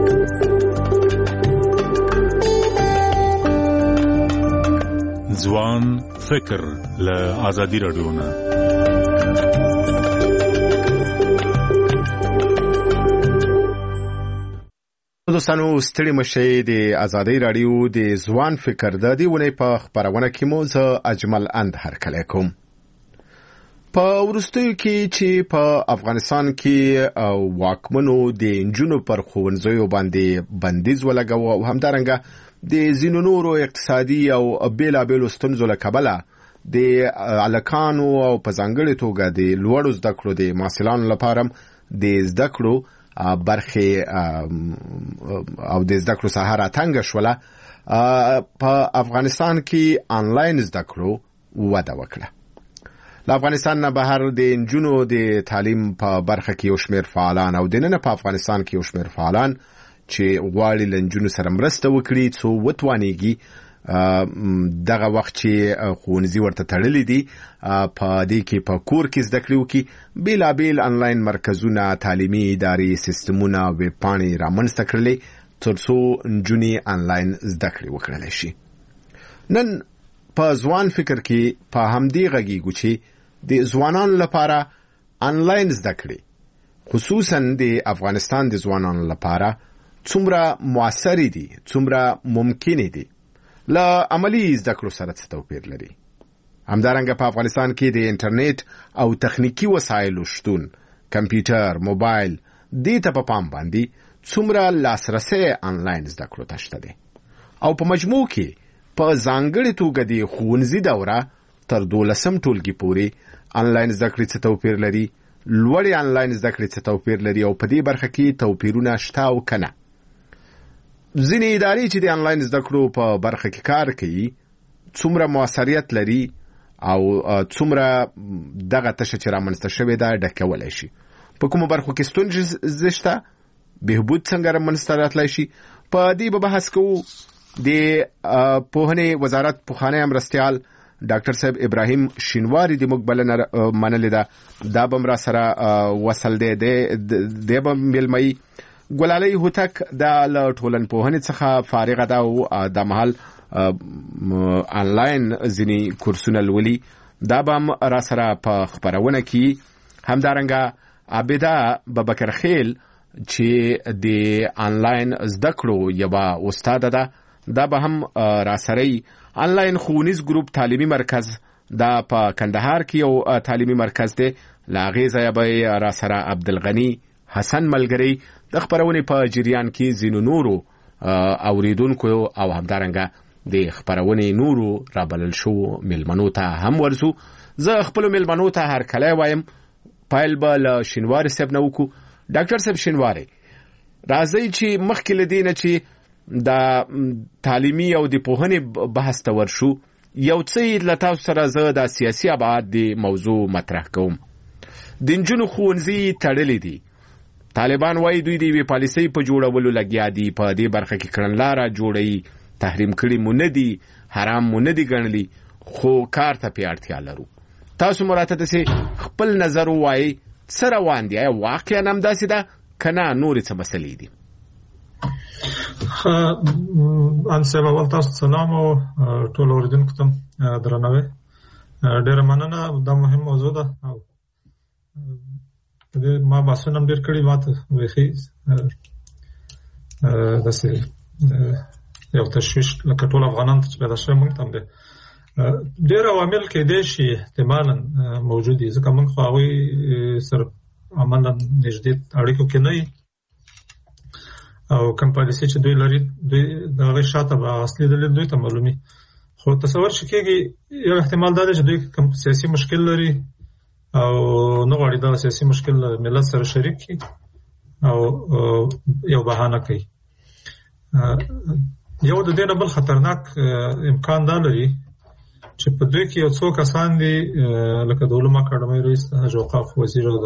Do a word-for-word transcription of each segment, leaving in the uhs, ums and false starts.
ځوان فکر له آزادي رادیو نه. دوستانو ستړي مشي د آزادي رادیو د ځوان فکر د دې ونې په خبرونه کې مو زه اجمل اند هرکلی کوم. په وروستیو کې چې په افغانستان کې واکمنو د نجونو پر ښوونځیو باندې بندیز ولګاوه او همدارنګه د ځینو نورو اقتصادي او بیلابېلو ستونزو له کبله د هلکانو او په ځانګړې توګه د لوړو زده کړو د محصلانو لپاره د زده کړو برخې او د زده کړو ساحه راتنګه شوله، په افغانستان کې آنلاین زده کړو وده وکړه. له افغانستان نه بهر د نجونو د تعلیم په برخه کې یو شمېر فعالان او دننه په افغانستان کې یو شمېر فعالان چې غواړي له نجونو سره مرسته وکړي څو وتوانېږي دغه وخت چې ښوونځي ورته تړلي دي په دې کې په کور کې زده کړې وکړي. بیلابیل آنلاین مرکزونه، تعلیمي ادارې، سیستمونه، ویب پاڼې رامنځته کړلې تر څو نجونې آنلاین زده کړې وکړلی شي. نن په ځوان فکر کې په همدې غږیږو چې د ځوانانو لپاره آنلاین زده کړې خصوصا د افغانستان د ځوانانو لپاره څومره مؤثرې دي، څومره ممکنې دي، له عملي زده کړو سره څه توپیر لري. همدارنګه په افغانستان کې د انټرنیټ او تخنیکی وسایلو شتون، کمپیوټر، موبایل دې ته په پام باندې څومره لاسرسی آنلاین زده کړو ته شته دی او په مجموع کې په ځانګړې توګه د ښوونځي دوره تر دولسم ټولګي پورې آنلاین زده کړې څه توپیر لري، لوړې آنلاین زده کړې څه توپیر لري او په دې برخه کې توپیرونه شته او که نه. ځینې ادارې چې د آنلاین زده کړو په برخه کې کار کوي څومره موثریت لري او څومره دغه تشه چې رامنځته شوې ده ډکولی شي، په کومو برخو کې ستونزې شته، بهبود څنګه رامنځته راتلی شي. په دې به بحث کوو. د پوهنې وزارت پخوانی مرستیال ډاکټر صاحب ابراهیم شینواری د موږ بلنه منلې ده، دا به را سره وصل دی، دی به میلمهی. ګلالۍ هوتک د له ټولنپوهنې څخه فارغه ده او د مهال آنلاین ځینې کورسونه لولي، دا به هم را سره په خپرونه کې. همدارنګه عابده ببکرخیل چې د آنلاین زده کړو یوه استاده ده، دا به هم را سره آنلاین ښوونیز ګروپ تعلیمي مرکز دا په کندهار کې یو تعلیمي مرکز دی، له هغې ځایه به را سره عبدالغني حسن ملګری د خپرونې په جریان کې ځینو نورو اوریدونکو او همدارنګه د خپرونې نورو رابلل شوو میلمنو ته هم ورځو. زه خپلو میلمنو ته هرکلی وایم. پیل به له شینواري صاحب نه وکړو. ډاکټر صاحب شینواري، راځئ چې مخکې له دې نه چې د تعلیمي او د پوهنې بحث ته ورشو، یو څه له تاسو سره زه د سیاسي ابعاد د موضوع مطرح کوم. د نجونو ښوونځي تړلي دي، طالبان وایي دوی د یوې پالیسۍ په جوړولو لګیا دي، په دې برخه کې کړنلاره جوړوي، تحریم کړي مو نه دي، حرام مو نه دي ګڼلي، خو کار ته پې اړتیا لرو. تاسو مو راته داسې خپل نظر ووایئ، څه روان دي؟ آیا واقعا همداسې ده که نه نورې څه مسلې دي؟ ان صاحب، اول تاسو سلام او ټول اوریدونکو ته درناوی. ډېره مننه، دا مهم موضوع ده او ما بحثونه هم ډېر کړي. ما ته بیخي داسې یو تشویش لکه ټول افغانان ته چې پیدا شوی موږ ته هم دی. ډېر عوامل کېدای شي احتمالا موجود دي، ځکه موږ خو هغوی سره عملا نږدې اړیکو کې نه یو او کوم پالیسي چې دوی لري دوی د هغې شاته به اصلي دلیل دوی ته معلومي. خو تصور چې کېږي یو احتمال دا دی چې دوی کوم سیاسي مشکل لري او نه غواړي دا سیاسي مشکل ملت سره شریک کړي او یو بهانه کوي. یو د دې نه بل خطرناک امکان دا لري چې په دوی کې یو څو کسان دي لکه د علومو اکاډمۍ رئیس، حاج اوقاف وزیر او د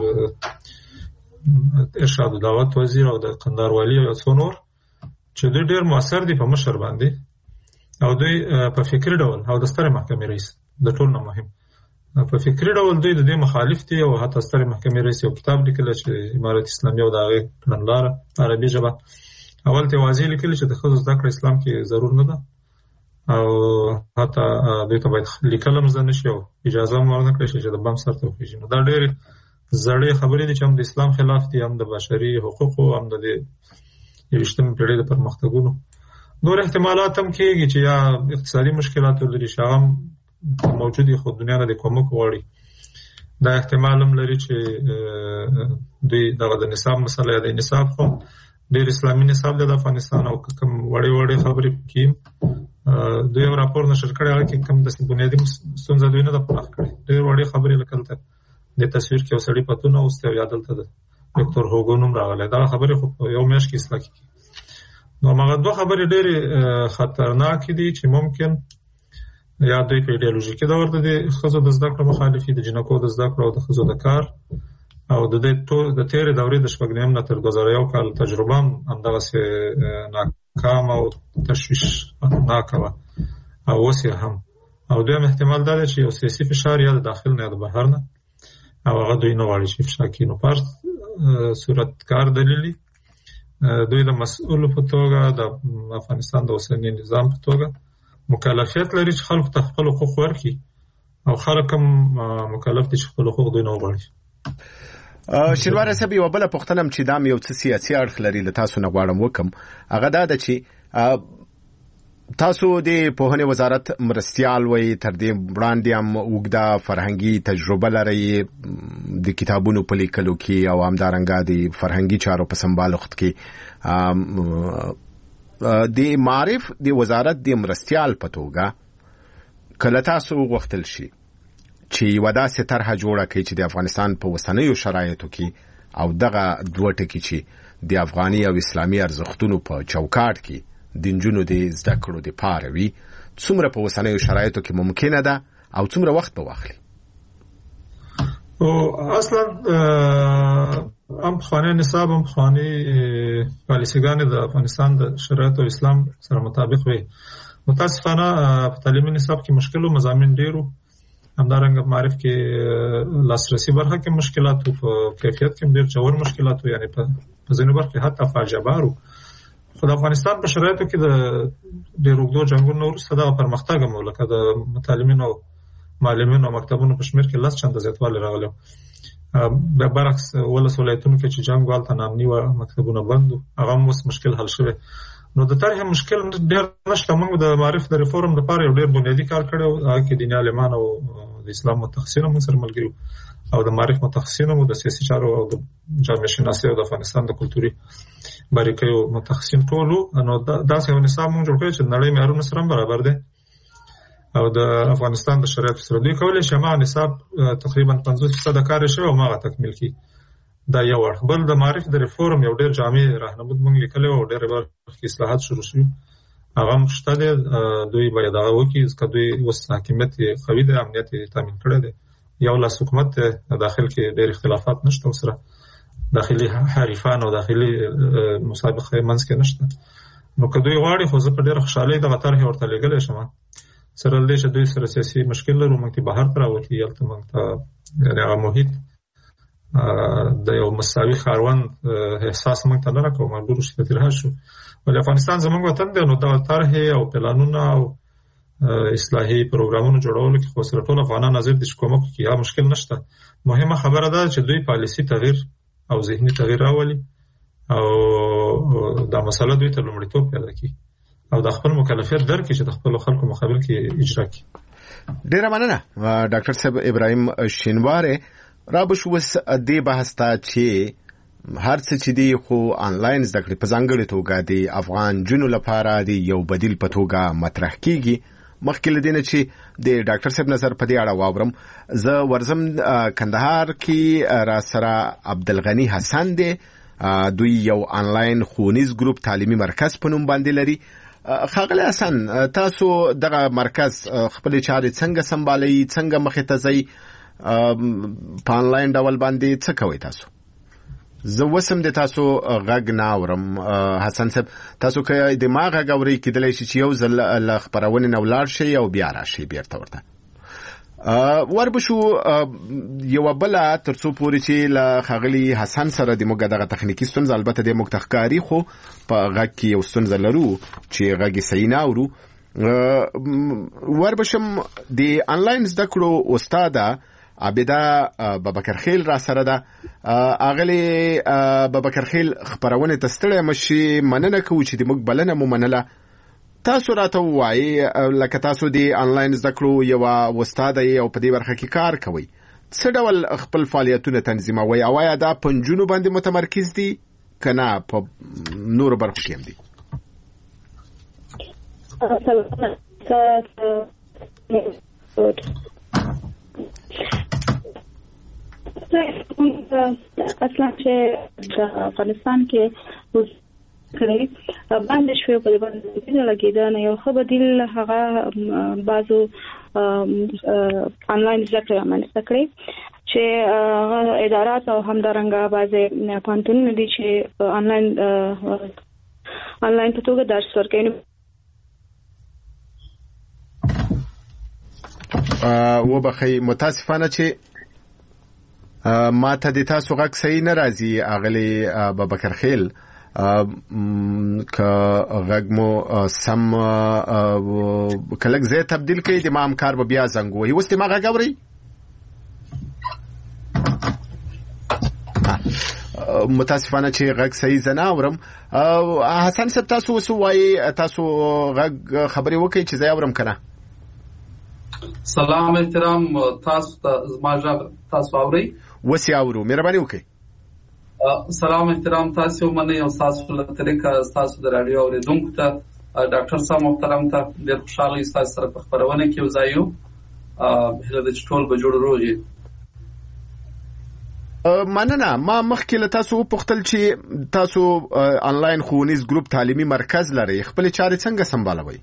ارشاد او دعوت وزیر او د قندهار والي او څو نور چې دوی ډېر مؤثر دي په مشر باندې او دوی په فکري ډول او د سترې محکمې رئیس د ټول نه مهم په فکری ډول دوی د دې مخالف دي او حتی ستر محکمې رئیس یو کتاب لیکلی چې امارت اسلامي او د هغې کړنلاره عربي ژبه اول ته واضح لیکلي چې د ښځو زده کړه اسلام کې ضرور نه ده او حتی دوی ته باید لیکل هم زده نه شي او اجازه هم ورنه کړی شي چې د بم سر ته وخېږي. نو دا ډېرې زړې خبرې دي چې هم د اسلام خلاف دي، هم د بشري حقوقو، هم د یویشتمې پېړۍ د پرمختګونو. نور احتمالات هم کېږي چې یا اقتصادي مشکلات ولري چې هغه هم موجود خو دنیا نه د کومک غواړي. دا احتمال هم لري چې دوی دغه د نصاب مسله یا د نصاب خو ډېر اسلامي نصاب دی د افغانستان او کوم وړې وړې خبرې پکې دوی یو راپور نشر کړی هغه کې کوم داسې بنیادي ستونزه دوی نه ده پناه کړې. ډېر وړې خبرې لکه دلته د تصویر کې یو سړي پتون اوستی او یا دلته د ډاکټر هوګو نوم راغلی. دغه خبرې خو په یو میاشت کې اصلاح کېږي. نو هغه دوه خبرې ډېرې خطرناکې دي چې ممکن یا دوی په ایډیالوژیکي ډول د ښځو د زده کړو مخالف دي، د جنکو د زده کړو او د ښځو د کار او د دې د تېرې دورې د شپږ نیم نه تر دوه زره یو کال تجربه هم همدغسې ناکامه او تشویشناکه وه او اوس یې هم. او دویم احتمال دا دی چې یو سیاسي فشار یا د داخل نه یا د بهر نه او هغه دوی نه غواړي چې فشا کړي. نو په هر صورت کار دلیل دوی د مسؤلو په توګه د افغانستان د اوسني نظام په توګه مکلفیت لري چې خلکو ته خپل حقوق ورکړي او خلک هم مکلف دي چې خپل حقوق دوی نه وغواړي. شینواری صاحب یوه بله پوښتنه هم چې دا یو څه سیاسي اړخ لري له تاسو نه غواړم وکړم، هغه دا ده چې تاسو د پوهنې وزارت مرستیال وئ، تر دې وړاندې هم اوږده فرهنګي تجربه لرئ د کتابونو په لیکلو کې او همدارنګه د فرهنګي چارو په سمبالښت کې. د معارف د وزارت د مرستیال په توګه کله تاسو غوښتل شي چې یوه داسې طرحه جوړه کړئ چې د افغانستان په اوسنیو شرایطو کې او دغه دوه ټکي چې د افغاني او اسلامي ارزښتونو په چوکاټ کې د نجونو د زده کړو دپاره وي، څومره په اوسنیو شرایطو کې ممکنه ده او څومره وخت به واخلي؟ اصلا هم پخوانی نصاب هم پخوانی پالیسیګانې د افغانستان د شرایطو اسلام سره مطابق وي. متاسفانه په تعلیمي نصاب کې مشکلو مضامین ډېرو، همدارنګه معرف کې لاسرسي برخه کې مشکلات او په کیفیت کې ډېر ژور مشکلات وو، یعنی په ځینو برخو کې حتی فاجعه‌بارو. خو د افغانستان په شرایطو کې د ډېر اوږدو جنګونو وروسته دغه پرمختګ هم لکه د متعلمینو او معلمینو او مکتبونو په شمېر کې لس چنده زیاتوالی راغلی. بیا برعکس ولس ولایتونو کې چې جنګ هلته ناامني وه، مکتبونه بند وو، هغه هم اوس مشکل حل شوی. نو د طرحې مشکل ډېر نشته. موږ د معرف د ریفورم لپاره یو ډېر بنیادي کار کړی و، هغه کې دیني عالمان او د اسلام متخصصین هم سره ملګري او د معرف متخصصین هم د سیاسي چارو او د جامعه شناسۍ او د افغانستان د کلتوري باریکیو متخصصین ټول وو. نو داسې یو نصاب موږ جوړ کړی چې د نړۍ معیارونو سره هم برابر دی او د افغانستان د شرایطو سره. دوی کولی شي هماغه نصاب تقریبا پنځوس فیصده کار یې شوی او هماغه تکمیل کړي. دا یو اړخ. بل د معرف د ریفورم یو ډېر جامع راهنمود موږ لیکلی او ډېرې برخې کې اصلاحات شروع شوي، هغه هم شته دی. دوی باید هغه وکړي ځکه دوی اوس حاکمیت یې قوي دی، امنیت یې تامین کړی دی. یو لاس حکومت دی، داخل کې ډېر اختلافات نشته ورسره، داخلي حریفان او داخلي مسابقه منځ کې نشته. نو که دوی غواړي، خو زه په ډېره خوشحالۍ دغه طرحې ورته لیږلی شم، سره له دې چې دوی سره سیاسي مشکل لرو، موږ ته بهر ته راوتلي، هلته موږ ته یعنې هغه محیط د یو مساوي ښاروند احساس موږ ته نه راکوو، مجبور شو چې ترې شو. ولې افغانستان زموږ وطن دی، نو دغه طرحې او پلانونه او اصلاحي پروګرامونو جوړولو کې خو سره ټول افغانان حاضر دي چې کومک وکړي، هغه مشکل نشته. مهمه خبره ده چې دوی پالیسي تغییر او ذهني تغییر راولي او دا مسله دوی ته لومړیتوب پیدا کړي او د خپل مکلفیت درکړي چې د خپلو خلکو مقابل کې اجرا کړي. ډېره مننه ډاکټر صاحب ابراهیم شینواری. رابش وس دې بحث ته چې هر څه چې دی خو آنلاین زده کړې په ځانګړې توګه د افغان جنو لپاره د یو بدیل په توګه مطرح کیږي. مخکې له دې نه چې د ډاکټر صاحب نظر په دې اړه واورم، زه ورځم کندهار کې را سره عبدالغني حسن دی، دوی یو آنلاین ښوونیز ګروپ تعلیمي مرکز په نوم باندې لري. ښاغلی حسن، تاسو دغه مرکز خپلې چارې څنګه سمبالئ، څنګه مخې ته ځئ، په آنلاین ډول باندې څه کوئ تاسو؟ زه وسم د تاسو غږ نه اورم. حسن صاحب، تاسو که د ما غږ اورئ کېدلی شي چې یو ځل له خپرونې نه ولاړ شئ او بیا راشئ بیرته ورته. وربشو یو بل ترڅو پورې چې له خغلی حسن سره د موږ دغه تخنیکی ستونزه البته د موږ تخکاری خو په غږ کې یو ستونزه لرو چې غږی صحیح نه اورو. وربشم د انلاین زده کړو استاد عبیده بابکر خیل را سره ده. اغلی بابکر خیل خبرونه تستړی مشي مننه کوي چې د موږ بلنه مو منله. تاسو راته وایي لکه تاسو د انلاین زده کړو یو استاد یې او په دې برخه کې کار کوي، څه ډول خپل فعالیتونه تنظیموي او آیا دا په نجونو باندې متمرکز دي که نه په نورو برخو کې هم دي؟ اصلا چې د افغانستان کې کړي باندې شوی په باندې لګیدا نه یو خو بدیل هغه بازو انلاین ذکر باندې کړی چې ادارات او همدارنګه بازه پانتون دي چې انلاین انلاین په توګه درس ورکوي. و بخی متاسفانه چې ما ته د تاسو غږ صحیح نه راځي اغلی بابکر خیل، که غږ مو سم کلک زی تبدیل کړي د ما همکار به بیا زنګ وهي. اوس د ما غږ اورئ؟ متاسفانه چې غږ صحیح زه نه اورم. حسن صاحب تاسو اوس ووایئ، تاسو غږ خبرې وکړئ چې زه اورم که نه. سلام احترام، تاسو ته زما غږ تاسو اورئ؟ اوس یې اورو، مهرباني وکړئ. سلام احترام تاسو منئ او تاسو له طریقه تاسو د رادیو اوریدونکو ته ډاکټر صاحب محترم ته ډېر خوشاله یم تاسو سره په خبرونه کې وزایو. هله د ټول به جوړ روزي. مننه. ما مخکې له تاسو وپوښتل چې تاسو انلاین ښوونیز ګروپ تعلیمي مرکز لرئ، خپل چارې څنګه سمبالوئ؟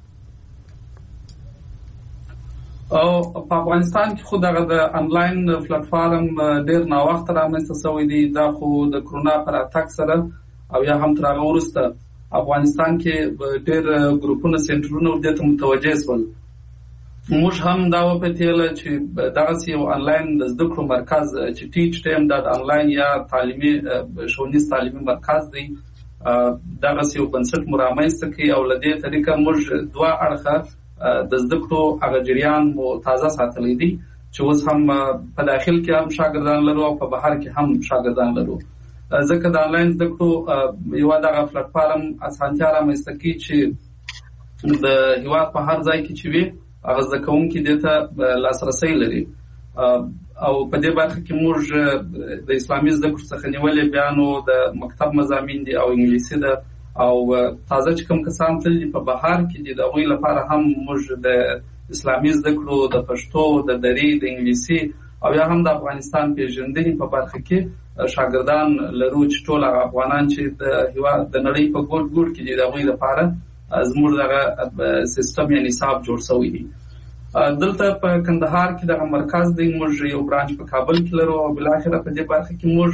او په افغانستان کې خو دغه د انلاین پلیټ فارم ډیر نا وخت رامنځته شوی دی. دا خو د کرونا پر اتاک سره او یا هم تر هغه وروسته افغانستان کې ډیر ګروپونه سنټرونه ورته متوجه شول. موږ هم دا وپتیل چې دغه یو انلاین د زده کړو مرکز چې ټیچ ټیم د انلاین یا تعلیمي ښوونیز تعلیمي مرکز دی، دغه یو بنسټ مرامنځته کوي او له دې طریقه موږ دوه اړخه د زده کړو هغه جریان مو تازه ساتلی دي چې اوس هم په داخل کې هم شاګردان لرو او په بهر کې هم شاګردان لرو. ځکه د انلاین زده کړو یو دغه پلیټ فارم اسانتیا رامنځته کوي چې د هیواد په هر ځای کې چې وي هغه زده کوونکي دې ته لاسرسی لري. او په دې برخه کې موږ د اسلامي زده کړو څخه نیولې بیا نو د مکتب مضامین دي او انګلیسي ده او تازه چې کوم کسان تللي په بهر کې دي د هغوی لپاره هم موږ د اسلامي زده کړو د پښتو د دري د انګلیسي او یا هم د افغانستان پیژندنې په برخه کې شاګردان لرو چې ټول افغانان چې د هیواد د نړۍ په ګوټ ګوټ کې دي د هغوی لپاره زموږ دغه سیستم یا نصاب جوړ شوی دی. دلته په کندهار کې دغه مرکز دی، موږ یو برانچ په کابل کې لرو او بالاخره په دې برخه کې موږ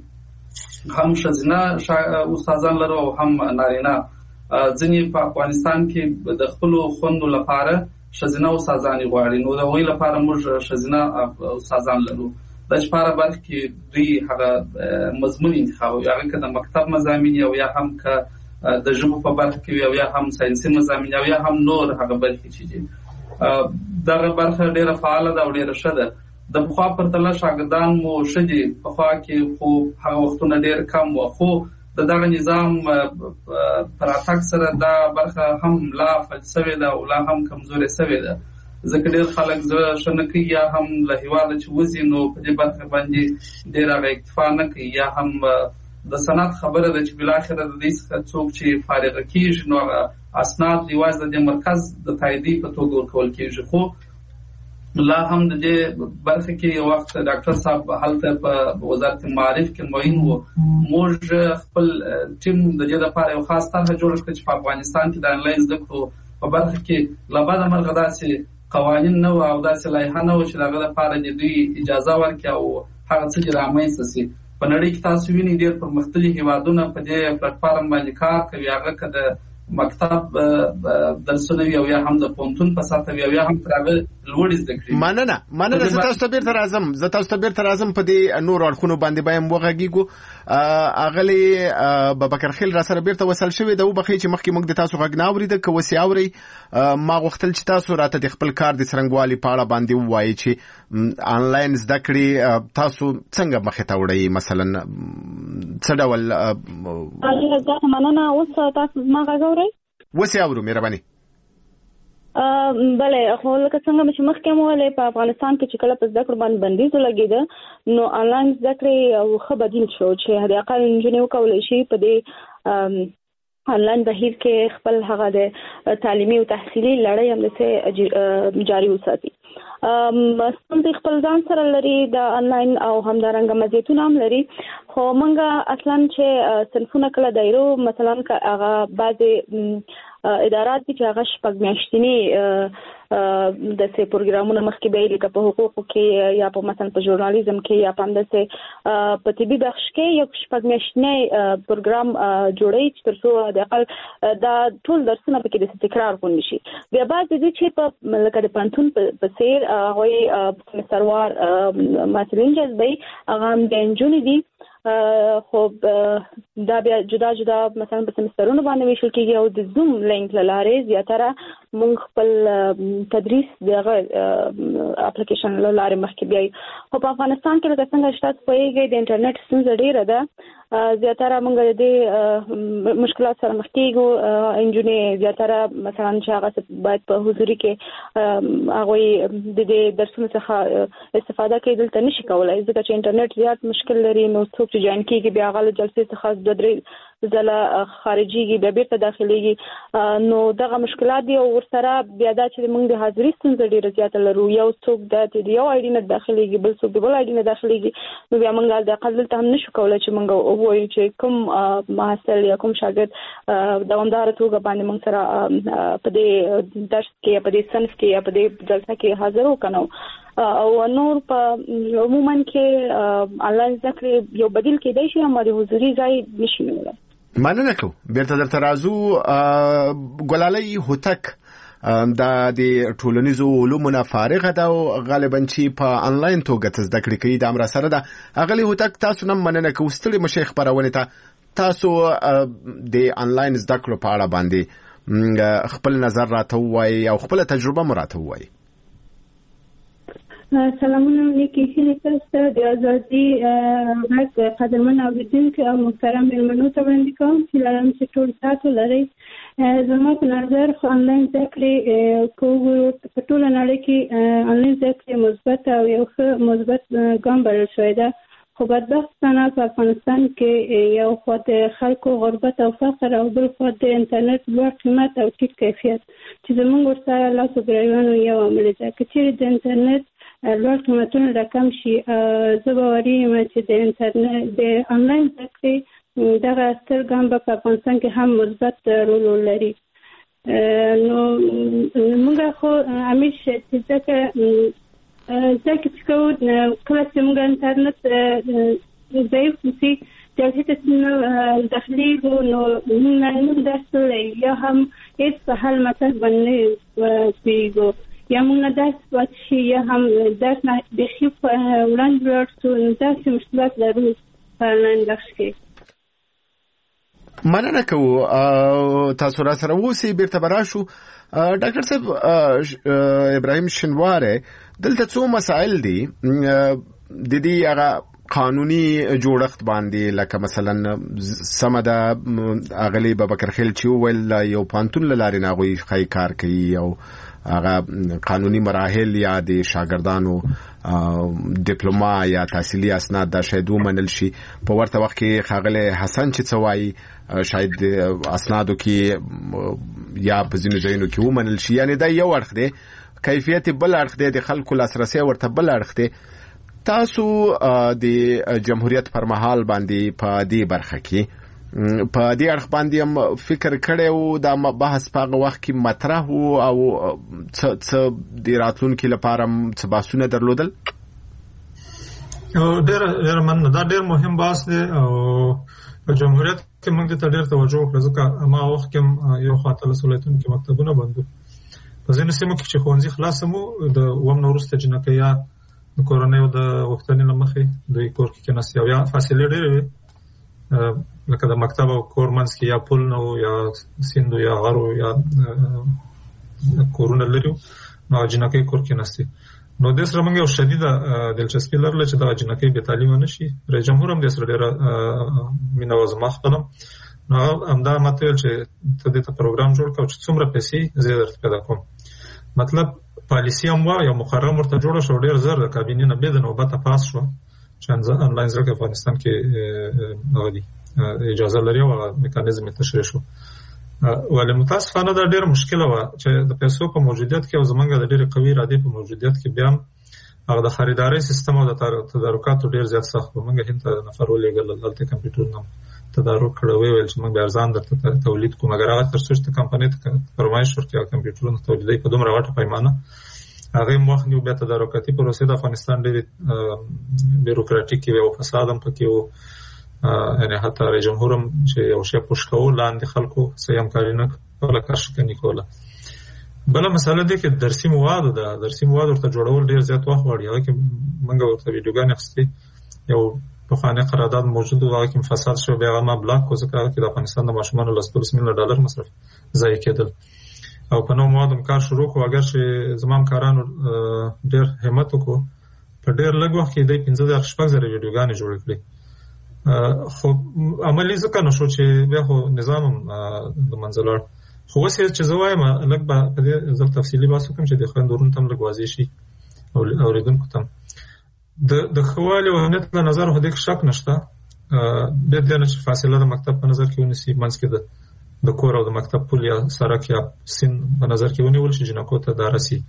هم ښځینه استادان لرو او هم نارینه. ځینې په افغانستان کې د خپلو خوندو لپاره ښځینه استادان غواړي، نو د هغوی لپاره موږ ښځینه استادان لرو. د شپاره برخه کې دوی هغه مضمون انتخابوي، هغه که د مکتب مضامین او یا هم که د ژبو په برخه کې او یا هم ساینسي مضامین او یا هم نور هغه برخې چې دي. دغه برخه ډېره فعاله ده او ډېره ښه ده. د پخوا پرتله شاګردان مو ښه دي، پخوا کې خو هغه وختونه ډېر کم و، خو د دغه نظام پر اتاک سره دا برخه هم لا فلج سوې ده او لا هم کمزورې سوې ده. ځکه ډېر خلک زړه ښه نه کوي یا هم له هېواده چې وځي نو په دې برخه باندې ډېر هغه اکتفا نه کوي، یا هم د صنعت خبره ده چې بالاخره د دې څخه څوک چې فارغه کېږي نو هغه اسناد یوازې د دې مرکز د تاییدي په توګه ورکول کېږي. خو لا هم د دې برخه کې یو وخت ډاکټر صاحب هلته په وزارت معارف کې معین و، موږ خپل ټیم د دې لپاره یو خاص طرحه جوړه کړه چې په افغانستان کې د انلاین زده کړو په برخه کې له بده مرغه داسې قوانین نه وو او داسې لایحه نه وه چې د هغه لپاره د دوی اجازه ورکړي او هغه څه چې رامنځته شي. په نړۍ کې تاسو وینئ ډېر پرمختللي هېوادونه په دې پلیټ فارم باندې کار کوي، هغه که د مکتب درسونه وي او یا هم د پونتون په ساته وي او یا هم تر هغه لوړ زده کړې. مننه مننه زه تاسو ته بیرته راځم زه تاسو ته بیرته راځم په دې نور اړخونو باندې بایم وغږیږو. اغلی بابکر خیل را سره بیرته وصل شوی د وبخې چې مخکې موږ د تاسو غږ نه اورید که وسی اوري ما غوښتل چې تاسو راته د خپل کار د څرنګوالي په اړه باندې ووایي چې آنلاین زده کړې تاسو څنګه مخې ته وړئ مثلا څه ډول. مننه. اوس تاسو ما غږ اورئ؟ وسی اورو مهرباني. بله خو لکه څنګه چې مخکې مو ویلې په افغانستان کې چې کله په زده کړو باندې بندیز ولګېده نو آنلاین زده کړې یو ښه بدیل شو چې حداقل نجونې وکولی شي په دې آنلاین بهیر کې خپل هغه د تعلیمي او تحصیلي لړۍ همداسې جاري وساتي. ستونزې خپل ځان سره لري د آنلاین او همدارنګه مزیتونه هم لري خو موږ اصلا چې صنفونه کله دایرو مثلا هغه بعضې ادارات دي چې هغه شپږ میاشتني د سه پروګرامونه مخکې به لکه په حقوقو کې یا په مثلا په ژورنالیزم کې یا په همداسې په طبي بخش کې یو شپږ میاشتني پروګرام جوړوي چې تر څو د اقل دا ټول درسونه پکې د تکرار غونډې شي. بیا بعضې دي چې په لکه د پوهنتون په څېر هغوی سمستروار محصلین جذبوي هغه هم د نجونې دي خو دا بیا جدا جدا مثلا په سمسترونو باندې ویشل کېږي او د زوم لینک له لارې زیاتره موږ خپل تدریس دغه اپلیکیشن له لارې مخکې بیایي. خو په افغانستان کې لکه څنګه چې تاسو پوهېږئ د انټرنیټ ستونزه ډېره ده زیاتره موږ د دې مشکلات سره مخ کېږو. نجونې زیاتره مثلا چې هغه باید په حضوري کې هغوی د دې درسونو څخه استفاده کوي دلته نشي کولی ځکه چې انټرنیټ زیات مشکل لري. نو څوک چې جوین کېږي بیا هغه له جلسې څخه دوه درې ځله خارجېږي بیا بیرته داخلېږي نو دغه مشکلات دي. او ورسره بیا دا چې موږ د حاضري ستونزه ډېره زیاته لرو. یو څوک د یو آی ډي نه داخلېږي بل څوک د بل آی ډي نه داخلېږي نو بیا موږ د اقل دلته هم نشو کولی چې موږ ووایو چې کوم محصل یا کوم شاګرد دوامداره توګه باندې موږ سره په دې درس کې یا په دې صنف کې یا په دې جلسه کې حاضر وکنو. او نور په عموما کې آنلاین زده کړې یو بدیل کېدای شي اما د حضوري ځای نشي نیولی. مننه کوم. بیرته درته راځو. ګلالۍ هوتک دا د ټولنیزو علومو نه فارغه ده او غالبا چې په آنلاین توګه زده کړې کوي دا هم راسره ده. اغلې هوتک تاسو نه مننه کوو ستړي مشې خپرونې ته تاسو د آنلاین زده کړو په اړه باندې خپل نظر راته ووایئ او خپله تجربه مو راته ووایئ. سلامونه لیکي هیلې تاسو ته د ازادي غږ قدرمن اوریدونکو او محترم مېلمنو ته وړاندې کوم چې لرم چې ټول تاسو لرئ. زما په نظر خو آنلاین زده کړې په ټوله نړۍ کې آنلاین زده کړې مثبت او یو ښه مثبت ګام بلل شوی ده. خو بدبختانه په افغانستان کې یو خوا د خلکو غربت او فقر او بل خوا د انټرنیټ لوړ قیمت او ټیټ کیفیت چې زموږ ورسره لاس و ګریوانو یو عامل ده. که چیرې د انټرنیټ لوړ قیمتونه راکم شي زه باوري یم چې د انټرنیټ د آنلاین زده کړې دغه ستر ګام به په افغانستان کې هم مثبت رول ولري. نو موږ خو همیشه چې ځکه ځکه چې کوو کله چې موږ انټرنیټ ضعیف شي جلسې ته داخلېږو نو موږ درس ویلی یا هم هېڅ په حل مطلب باندې پوهېږو یا موږ نه درس پاتې شي یا هم درس نه بیخي وړاندې ولاړ شو نو داسې مشکلات لرو په آنلاین بخش کې. مننه کوو. تاسو را سره اوسئ بیرته به راشو. ډاکټر صاحب ابراهیم شنواره دلته څو مسائل دي د دې هغه قانوني جوړښت باندې لکه مثلا سمه ده اغلی بابکر خیل چې ویل یو پانتون لاري نه غوي خای کار کوي او هغه قانوني مراحل یا د شاګردانو ډیپلوما یا تحصیلي اسناد دا شاید ومنل شي. په ورته وخت کې خاغله حسن چې څوای شاید اسنادو کې یا په ځینو ځایونو کې ومنل شي. یعنی دا یو اړخ دی کیفیت بل اړخ دی د خلکو لاسرسي ورته بل اړخ دی. تاسو د جمهوریت پر مهال باندې په دې برخه کې په دې اړخ باندې هم فکر کړی او دا بحث په هغه وخت کې مطرح و او څه د راتلونکي لپاره څه بحثونه درلودل؟ ډېر ډېر من دا ډېر مهم بحث دی او په جمهوریت کې موږ ته ډېر توجه وکړو ځکه ما وخت کې یو خاطر ولایتونو کې مکتبونه بندو په ځینو سیمو کې چې ښوونځي خلاص مو د وم نو وروسته جنکۍ یا د کورنۍ د وختونې له مخې دوی کور کې کېناستې او یا فاصلې ډېرې وې لکه د مکتب او کور منځ کې یا پل نه و یا سیند یا غر یا کورونه لري نو جنکۍ کور کې ناستې نو د سره موږ یو شدیده دلچسپي لرله چې دا جنکۍ بې تعلیمه نه شي رئیس جمهور هم د سره ډېره مینه وزما خپلم نو همدا ماته ویل چې ته دې ته پروګرام جوړ کړه چې څومره پیسې زه درته پیدا کوم مطلب پالیسي هم وه یو مقرره ورته جوړه شوه ډېر زر د کابینې نه بې د نوبته پاس شوه چې انلاین زده کړې افغانستان کې هغه دي اجازه لري او میکانیزم یې تشریح شو ولې متاسفانه دا ډېر مشکله وه چې د پیسو په موجودیت کې او زمونږ د ډېرې قوي ارادې په موجودیت کې بیا هم هغه د خریدارۍ سیستم او د تدارکاتو ډېر زیات سخت و موږ هند ته نفر ولېږل هلته کمپیوټرونه تدارک کړه ویې ویل چې موږ به ارزان درته تولید کوو مګر هغه تر څو چې کمپنۍ ته فرمایش ورکړي هغه کمپیوټرونه تولیدوي په دومره غټه پیمانه هغه یې وخت نیو بیا تدارکاتي پروسې د افغانستان ډېرې بیروکراټیکې وې او فساد هم پکې و یعنې حتی رئیس جمهور هم چې یو شی پوش کوو لاندې خلکو صحیح همکاري نه کوله کارشکني کوله بله مسله دی چې درسي موادو ده درسي مواد ورته جوړول ډېر زیات وخت غواړي هغه کې موږ ورته ویډیوګانې اخیستې یو پخوانی قرارداد موجود و هغه کې فساد شو بیا هغه ما بلاک کړو ځکه هغه کې د افغانستان د ماشومانو لس دولس میلیونه ډالر مصرف ضایع کېدل او په نوو موادو کار شروع کړو اگر چې زما همکارانو ډېر همت وکړو په ډېر لږ وخت کې دوی پنځه زره شپږ زره ویډیوګانې جوړې کړې خو عملي ځکه نه شو چې بیا خو نظام هم د منځه لاړ خو اوس چې زه وایم لږ به په دې زه تفصیلي بحث وکړم چې د خویندورونو ته هم لږ واضح شي او اورېدونکو ته د د ښه والي او اهمیت له نظر خو دې کې شک نشته بیا دې نه چې فاصله د مکتب په نظر کې ونیسي منځ کې د د کور او د مکتب پل یا سړک یا سیند په نظر کې ونیول شي جنکو ته دا رسي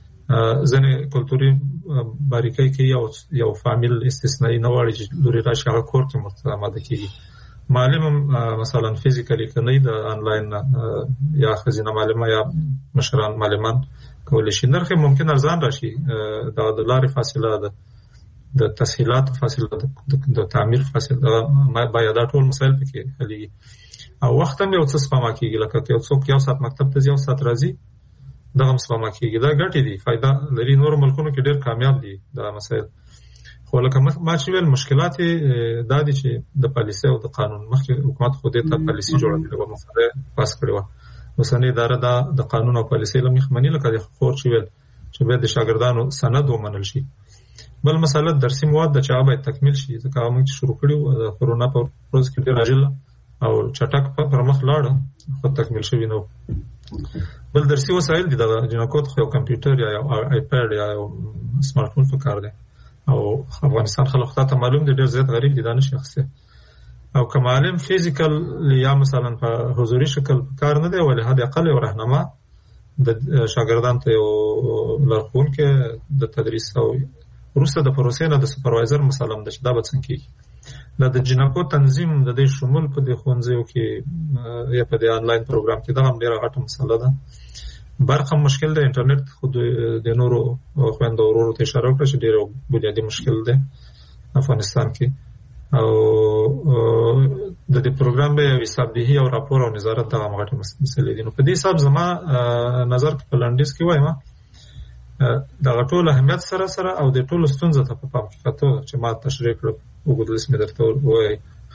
ځینې کلتوري باریکۍ کې یو یو فامیل استثنایی نه غواړي چې لورې راشي هغه کور کې ورته آماده کېږي معلم هم مثلا فزیکلي که نه د آنلاین یا ښځینه معلمه یا مشران معلمان کولی شي نرخ ممکن ارزان راشي دا د لارې فاصله ده د تسهیلاتو فاصله د تعمیر فاصله باید دا ټول مسایل پکې حلېږي او وخت هم یو څه سپما کېږي لکه که یو څوک یو ساعت مکتب ته ځي یو ساعت راځي دغه هم سپما کېږي دا ګټې دي فایده لري نورو ملکونو کې ډېر کامیاب دي دا مسایل خو لکه ما چې ویل مشکلات یې دا دي چې د پالیسۍ او د قانون مخکې حکومت خو دې ته پالیسي جوړه کړې وه مسله پاس کړې وه اوسنۍ اداره دا د قانون او پالیسۍ له مخې مني لکه د خور چې ویل چې باید د شاګردانو سند ومنل شي بل مسله درسي مواد د چې هغه باید تکمیل شي ځکه هغه موږ چې شروع کړي وو د کرونا په ورځ کې ډېر عاجله او چټک پر مخ لاړه خو تکمیل شوي نه بل درسي وسایل دي د جنکو ته یو کمپیوټر یا یو آیپیډ یا یو سمارټ فون پکار دی او افغانستان خلک ته معلوم دي ډېر زیات غریب دي دا نشي اخیستی او که معلم فیزیکل یا مثلا په حضوري شکل کار نه دی ولې حد اقل یو رهنما د شاګردان ته یو لارښوونکی د تدریس او وروسته د پروسې نه د سوپروایزر مسلم ده چې دا به څنګه کېږي دا د جنکو تنظیم د دې شمول په دې ښوونځیو کې یا په دې آنلاین پروګرام کې دا هم ډېره غټه مسله ده برخه مشکل ده انټرنیټ خو د نورو خویندو ورورو ته اشاره وکړه چې ډېر بنیادي مشکل ده افغانستان کې او د دې پروګرام به حساب دهي او راپور او نظارت دغه غټه مسلې دي نو په دې حساب زما نظر په لنډیز کې وایم دغه ټول اهمیت سره سره او د ټولو ستونزو ته په پام کې کتو چې ما تشریح کړ وګورئ اسمه درته وایي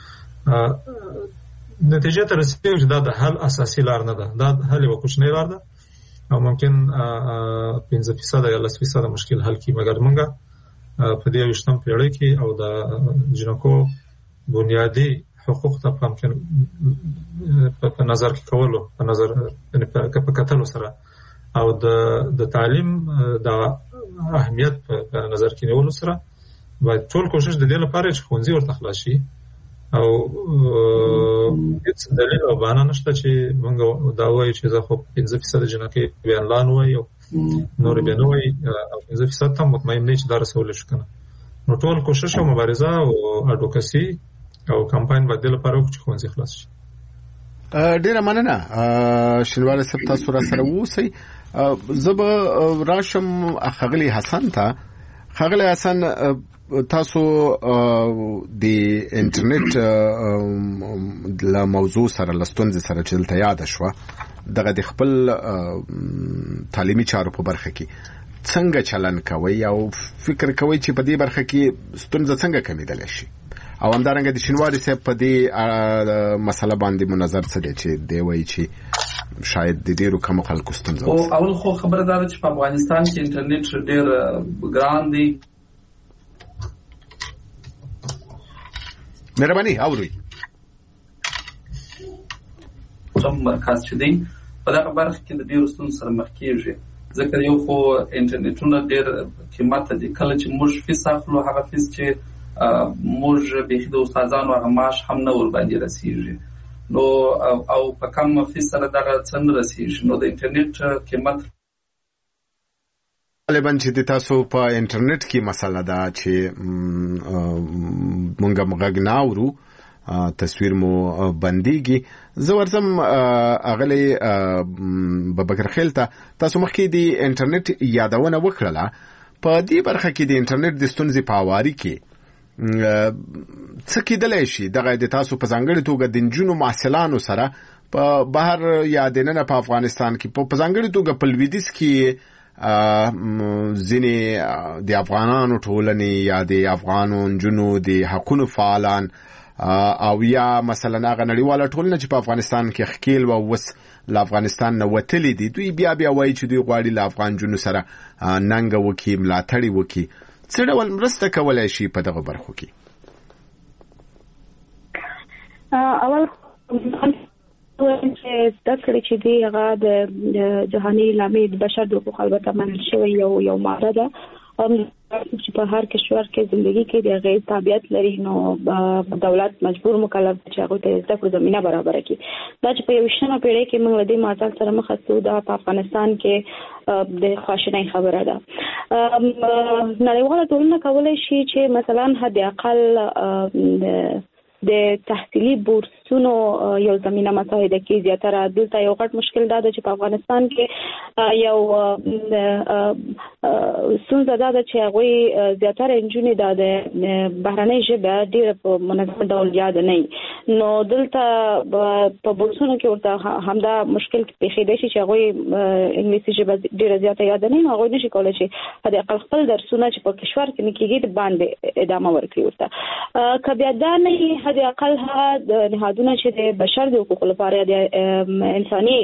نتیجه ته رسېږي چې دا د حل اساسي لار نه ده دا حل یوه کوچنۍ لار ده او ممکن پنځه فیصده یا لس فیصده مشکل حل کړي مګر موږ په دې یویشتم پیړۍ کې او د جنکو بنیادي حقوق ته پام کې په نظر کې کولو په نظر په کتلو سره او د د تعلیم د اهمیت په نظر کې نیولو سره باید ټول کوشش د دې لپاره چې ښوونځي ورته خلاص شي او هیڅ دلیل او بهانه نشته چې موږ دا وایو چې زه خو پنځه فیصده جنکۍ بیا آنلاین وایي او نور بیا نه وایي او پنځه فیصد ته مطمئن نه چې دا رسولی شو که نه نو ټول کوشش او مبارزه او اډوکسي او کمپاین باید دې لپاره وکړو چې ښوونځي خلاص شي ډیره مننه شینواري صاحب تاسو را سره اوسئ زه به راشم ښاغلي حسن ته ښاغلي حسن تاسو د انټرنیټ له موضوع سره لستونځ سره چلته یاد شو دغه د خپل تعلیمي چارو په برخه کې څنګه چلن کوي او فکر کوي چې په دې برخه کې ستونزه څنګه کمیدل شي او همدارنګه د شینواري صاحب په دې مسله باندې منظر څه دی چې دی وایي چې شاید د ډیرو کم خلکو ستونزه او اول خو خبره ده چې په افغانستان کې انټرنیټ ډیر ګران دی. مهرباني اوري کوم مرکز چې دی په دغه برخه کې د ډیرو ستونزو سره مخ کیږي ځکه یو خو انټرنیټونه ډیر قیمت دي. کله چې موږ فیس اخلو هغه فیس چې موږ به د استادانو هغه معاش هم نه ور باندې رسیږي نو او په کم فیس سره دغه څنګه رسیږي نو د انټرنیټ قیمت غالبا چې د تاسو په انټرنیټ کې مسله ده چې مونږه مغږ ناورو تصویر مو بنديږي. زه ورزم اغلی ببکر خیل ته تاسو مخکې د انټرنیټ یادونه وکړه په دې برخه کې د انټرنیټ د ستونزې په اړه کې څه کېدلی شي دغه د تاسو په ځانګړي توګه د نجونو محصلانو سره په بهر یا د نن په افغانستان کې په ځانګړي توګه په لویدیځ کې ځینې د افغانانو ټولنې یا د افغانو نجونو د حقوقو فعالان او یا مثلا هغه نړیواله ټولنه چې په افغانستان کې خکیل او وس له افغانستان نه وتلي دي دوی بیا بیا وایي چې دوی غواړي له افغان جنونو سره ننګ وکړي ملاتړ وکړي څه ډول مرسته کولای شي په دغه برخو کې؟ اول چې دکړي چې دی هغه د جهاني اعلامیې د بشر د حقوقو البته منل شوی یو یو ماده ده چې په هر کشور کې ژوندۍ کې د غیر تابعیت لري نو دولت مجبور مکلف چې هغه ته د کړو زمينه برابر کړي. دا چې په یوشنه پیړۍ کې موږ د ماده سره مخ شو دا په افغانستان کې د خواشینۍ خبره ده. نړیواله ټولنه کولای شي چې مثلا حد اقل د تحصیلي بورسونو یو زمينه مساعده کې زیاتره دلته یو غټ مشکل دا ده چې په افغانستان کې یو څنګه دا ده چې هغه زیاتره انجونې د بهرنۍ ژبه ډېر په منظم ډول یاد نه نو دلته په بورسونو کې ورته همدا مشکل پیښ دی چې هغه انګلیسي ژبه ډېر زیاته یاد نه نو هغه نشي کولای شي د خپل خپل درسونه چې په کشور کې کېږي د باندې ادامه ورکړي ورته کبه دا نه د اقل ها د نهادونه چې د بشر د حقوقو لپاره د انساني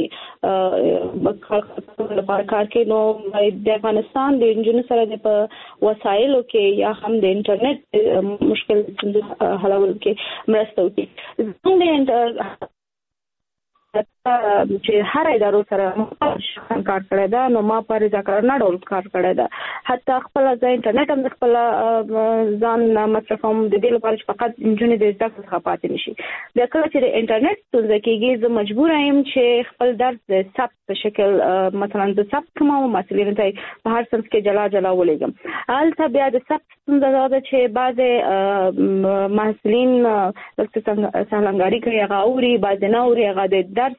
لپاره کار کوي نو د افغانستان د انجنونو سره د وسایلو کې یا هم د انټرنیټ مشکل حلول کې مرسته وکړي. چې هر ادارو سره کار کړی دا نو ما پر ذکر نه ډول کار کړی دا حتی خپل ځای انټرنیټ هم خپل ځان مصرفوم د دې لپاره چې فقط انجنونی د ځکه څخه پاتې نشي. دا کله چې د انټرنیټ څخه کېږي زه مجبور یم چې خپل درس د ثبت په شکل مثلا د ثبت کوم مسؤلیت ته په هر صنف کې جلا جلا ولېږم. البته بیا د ثبت څنګه دا چې بعض محصلین لکه څنګه کوي هغه اوري بعض نه اوري هغه د درس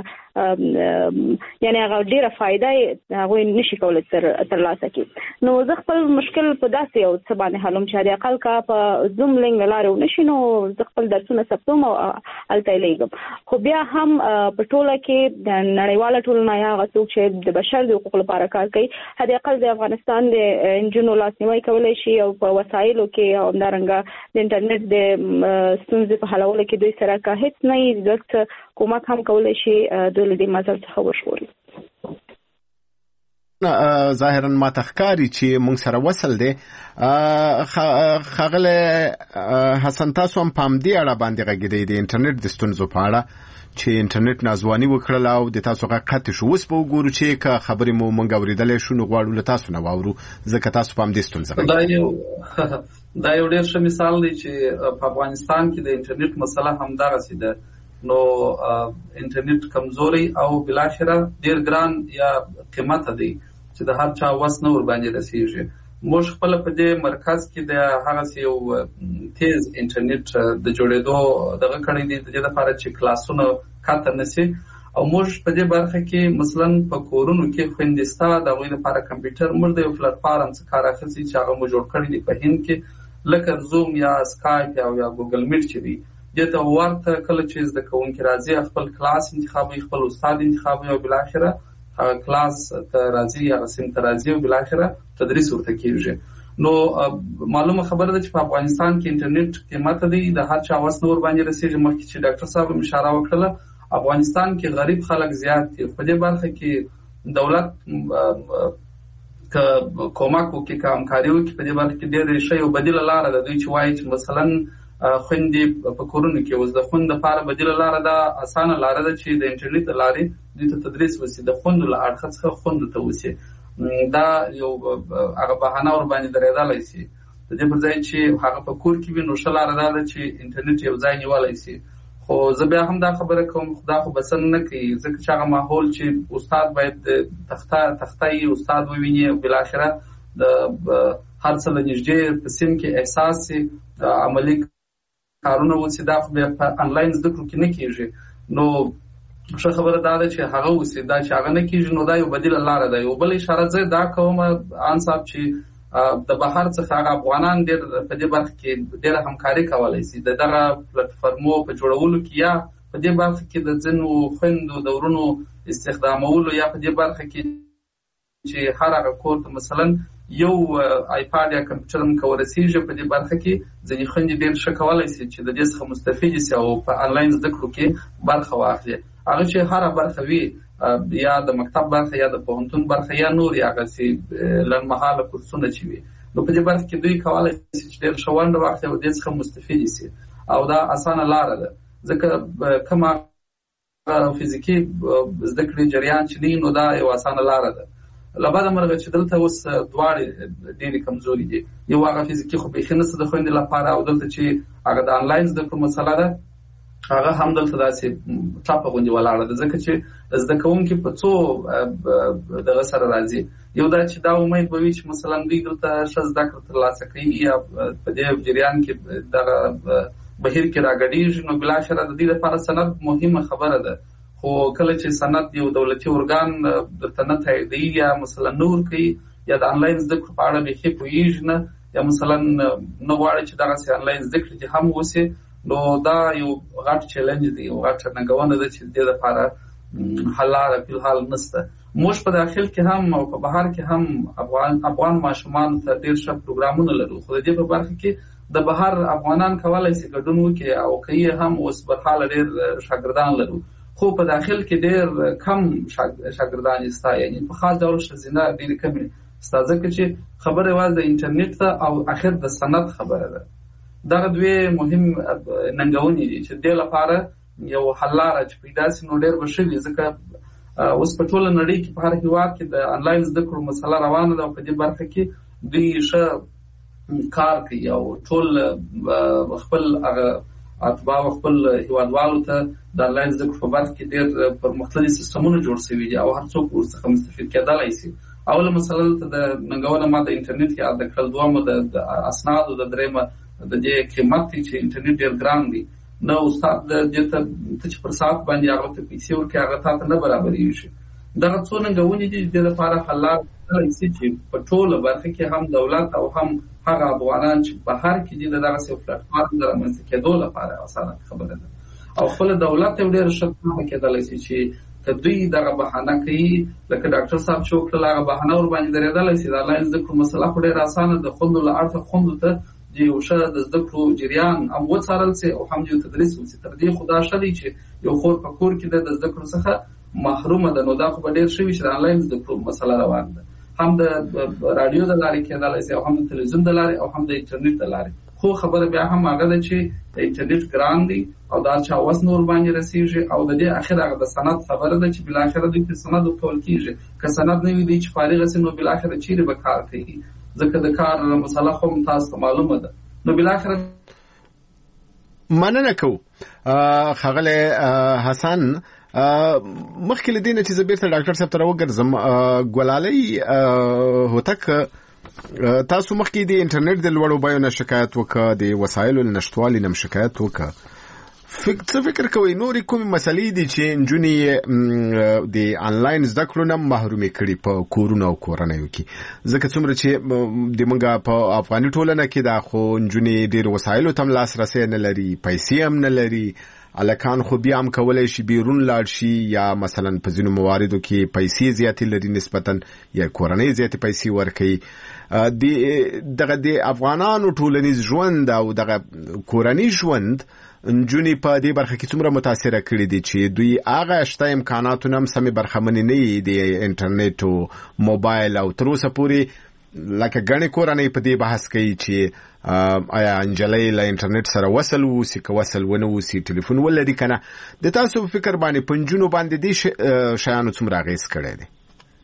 یعنی هغه ډیره فائدہ هغه نشي کولای تر لاسه کی. نو زه خپل مشکل په داسې یو څه باندې حلوم چې د اقل کا په زوم لینګ لاره ونشي نو زه خپل درسونه ثبتوم او الته لګم. خو بیا هم په ټوله کې د نړیواله ټولنه یا غوښتل چې د بشر د حقوقو لپاره کار کوي د اقل د افغانستان د انجنونو لاسنیوي کولای شي او په وسایلو کې او همدارنګه د انټرنیټ د ستونزې په حلولو کې دوی سره کا هیڅ نه یې کومک هم کولای شي د دې مزل څخه وشوري. ظاهرا ما تخکاری چې مونږ سره وصل دي خغله حسن تاسو هم پام دی اړه باندې غږیدې د انټرنیټ د ستونزو په اړه چې انټرنیټ نازوانی وکړل او د تاسو غاقت شو وس په وګورو چې کا خبرې مو مونږ اوریدلې شو نو غواړو له تاسو نه واورو ځکه تاسو پام دې ستونزه دا یو دا یو ډېر ښه مثال دی چې په افغانستان کې د انټرنیټ مسله همدغه سي ده نو انټرنیټ کمزوري او بلاخره ډیر ګران یا قیمت دی چې د هر چا وس نه ور باندې رسیږي. موږ خپل په دې مرکز کې د هغه یو تیز انټرنیټ د جوړېدو دغه کړی دی د لپاره چې کلاسونه کاته نشي او موږ په دې برخه کې مثلا په کورونو کې خوندستا د غوښنه لپاره کمپیوټر موږ د یو پلیټ فارم څخه کار اخلي چې هغه موږ جوړ کړی دی په هند کې لکه زوم یا سکایپ یا یا ګوګل میټ چې دی دته ورته کله چې زده کوونکي راځي خپل کلاس انتخابوي خپل استاد انتخابوي او بل اخره هغه کلاس ته راځي هغه سیم ته راځي او بل اخره تدریس ورته کیږي نو معلومه خبره ده چې په افغانستان کې انټرنیټ قیمت دی د هر چا واس نور باندې رسیږي مخکې چې ډاکټر صاحب اشاره وکړه افغانستان کې غریب خلک زیات دي په دې برخه کې دولت که کومک وکړي که همکاري وکړي په دې باندې کې ډېرې شی او بدیله لاره ده دوی چې وایي چې مثلا خوندې په کورونو کې اوس د خوند لپاره بدیله لاره ده اسانه لاره ده چې د انټرنیټ له لارې دوی ته تدریس وسي د خوندو له اړخه څخه خوندو ته وسي دا یو هغه بهانه ور باندې درېدلی سي د دې پر ځای چې هغه په کور کې وي نو ښه لاره دا ده چې انټرنیټ یو ځای نیولی سي خو زه بیا هم دا خبره کوم خدا خو بسن نه کوي ځکه چې هغه ماحول چې استاد باید تخته تختایي استاد وویني او بالاخره د هر څه له نږدې په سیم کې احساس سي عملي کارونه وسي دا خو بیا په انلاین زده کړو کې نه کېږي نو ښه خبره دا ده چې هغه وسي دا چې هغه نه کېږي نو دا یو بدیله لاره ده یو بل اشاره زه دا کوم ان صاحب چې د بهر څخه هغه افغانان ډېر په دې برخه کې ډېره همکاري کولی شي د دغه پلټفارمو په جوړولو کې یا په دې برخه کې د ځینو خویندو د ورونو استخدامولو یا په دې برخه کې چې هر هغه کور ته مثلا یو آیپاډ یا کمپیوټر هم که ورسېږي په دې برخه کې ځینې خویندې ډېر ښه کولی شي چې د دې څخه مستفیدې شي او په انلاین زده کړو کې برخه واخلي هغه چې هره برخه وي یا د مکتب برخه یا د پوهنتون برخه یا نور یا هغسې لنډمهاله کورسونه چې وي نو په دې برخه کې دوی کولی شي چې ډېر ښه ونډه واخلي او دې څخه مستفیدې شي او دا اسانه لاره ده ځکه کومه فزیکي زده کړې جریان چې دی نو دا یو اسانه لاره ده له بده مرغه چې دلته اوس دواړې ډېرې کمزوري دي یو هغه فزیکي خو بیخي نشته د خویندې لپاره او دلته چې هغه د انلاین زده کړو مسله ده هغه هم دلته داسې ټاپه غوندې ولاړه ده ځکه چې زده کوونکي په څو دغه سره راځي یو دا چې دا امید به وي چې مثلا دوی دلته ښه زده کړه ترلاسه کوي یا په دې جریان کې دغه بهیر کې راګډېږي نو بالاخره د دې لپاره سند مهمه خبره ده خو کله چې سند یو دولتي ارګان درته نه تاییدوي یا مثلا نه ورکوي یا د انلاین زده کړو په اړه بیخي پوهېږي نه یا مثلا نه غواړي چې دغسې انلاین زده کړې چې هم وسي نو دا یو غټ چیلنج دی یو غټ ننګونه ده چې د دې لپاره حل لاره فلحال نشته موږ په داخل کې هم او په بهر کې هم افغان افغان ماشومانو ته ډېر ښه پروګرامونه لرو خو د دې په برخه کې د بهر افغانان کولی شي ګډون وکړي او کوي هم اوس برحاله ډېر شاګردان لرو خو په داخل کې ډېر کم شاګردان شته یعنې په خاص ډول ښځینه ډېرې کمې شته ځکه چې خبره یوازې د انټرنیټ ده او اخر د سند خبره ده دغه دوی مهم ننګونې دي چې دې لپاره یو حل لاره چې پیدا شي نو ډېر به ښه وي ځکه اوس په ټوله نړۍ کې په هر هېواد کې د انلاین زده کړو مسله روانه ده او په دې برخه کې دوی ښه کار کوي او ټول خپل هغه اتباع خپل هېوادوالو ته د انلاین زده کړو په برخه کې ډېر پرمختللي سیستمونه جوړ شوي دي او هر څوک ورڅخه مستفید کېدلی شي اوله مسله دلته د ننګونه ما د انټرنیټ یاد کړل دویمه د اسنادو د درېیمه د دې قیمت دی چې انټرنیټ ډېر ګران دی نه استاد د دې ته ته چې پر ساعت باندې هغه ته پیسې ورکړي هغه تا ته نه برابرېږي دغه څو ننګونې دي د دې لپاره حل لاره کولی شي چې په ټوله برخه کې هم دولت او هم هغه افغانان چې بهر کې دي د دغسې یو پلټفارم د رامنځته کېدو لپاره اسانه خبره ده او خپله دولت یو ډېر ښه کار کېدلی شي چې که دوی دغه بهانه کوي لکه ډاکټر صاحب چې وکړل هغه بهانه ور باندې درېدلی شي د انلاین زده کړو مسله خو ډېره اسانه د خوندو له اړخه خوندو ته د یو ښه د زده کړو جریان هم وڅارل شي او هم یو تدریس وشي تر دې خو دا ښه دی چې یو خور په کور کې ده د زده کړو څخه محرومه ده نو دا خو به ډېر ښه وي چې د انلاین زده کړو مسله روانه ده هم د راډیو د لارې کېدلی شي او هم د تلویزیون د لارې او هم د انټرنیټ د لارې خو خبره بیا هم هغه ده چې د انټرنیټ ګران دی او دا چا وس نور باندې رسېږي او د دې اخر هغه د سند خبره ده چې بالاخره دوی ته سند ورکول کېږي که سند نه وي دوی چې فارغه شي نو بالاخره چیرې به کار کوي ځکه د کار مسله خو تاسو ته معلومه ده نو بالاخره مننه کوو ښاغلی حسن مخکې له دې نه چې زه بیرته ډاکټر صاحب ته راوګرځم ګلالۍ هوتک تاسو مخکې د انټرنیټ د لوړو بیو نه شکایت وکړه د وسایلو له نشتوالي نه شکایت وکړه څه فکر کوي نورې کومې مسلې دي چې نجونې د آنلاین زده کړو نه محرومې کړي په کورونو او کورنیو کې؟ ځکه څومره چې د موږ په افغاني ټولنه کې دا خو نجونې ډېر وسایلو ته هم لاسرسی نه لري، پیسې هم نه لري، الکان خو بیا هم کولی شي بیرون لاړ شي، یا مثلا په ځینو مواردو کې پیسې زیاتې لري نسبتا، یا کورنۍ زیاتې پیسې ورکوي. دغه د افغانانو ټولنیز ژوند او دغه کورنی ژوند نجونې په دې برخه کې څومره متاثره کړي دي چې دوی هغه شته امکاناتو نه هم سمې برخمنې نه وي د انټرنیټ او موبایل، او تر اوسه پورې لکه ګڼې کورنۍ په دې بحث کوي چې آیا انجلۍ له انټرنیټ سره وصل ووسي، که وصل ونه ووسي ټلیفون ولري که نه. د تاسو په فکر باندې په نجونو باندې دې شیانو څومره اغېز کړی دی؟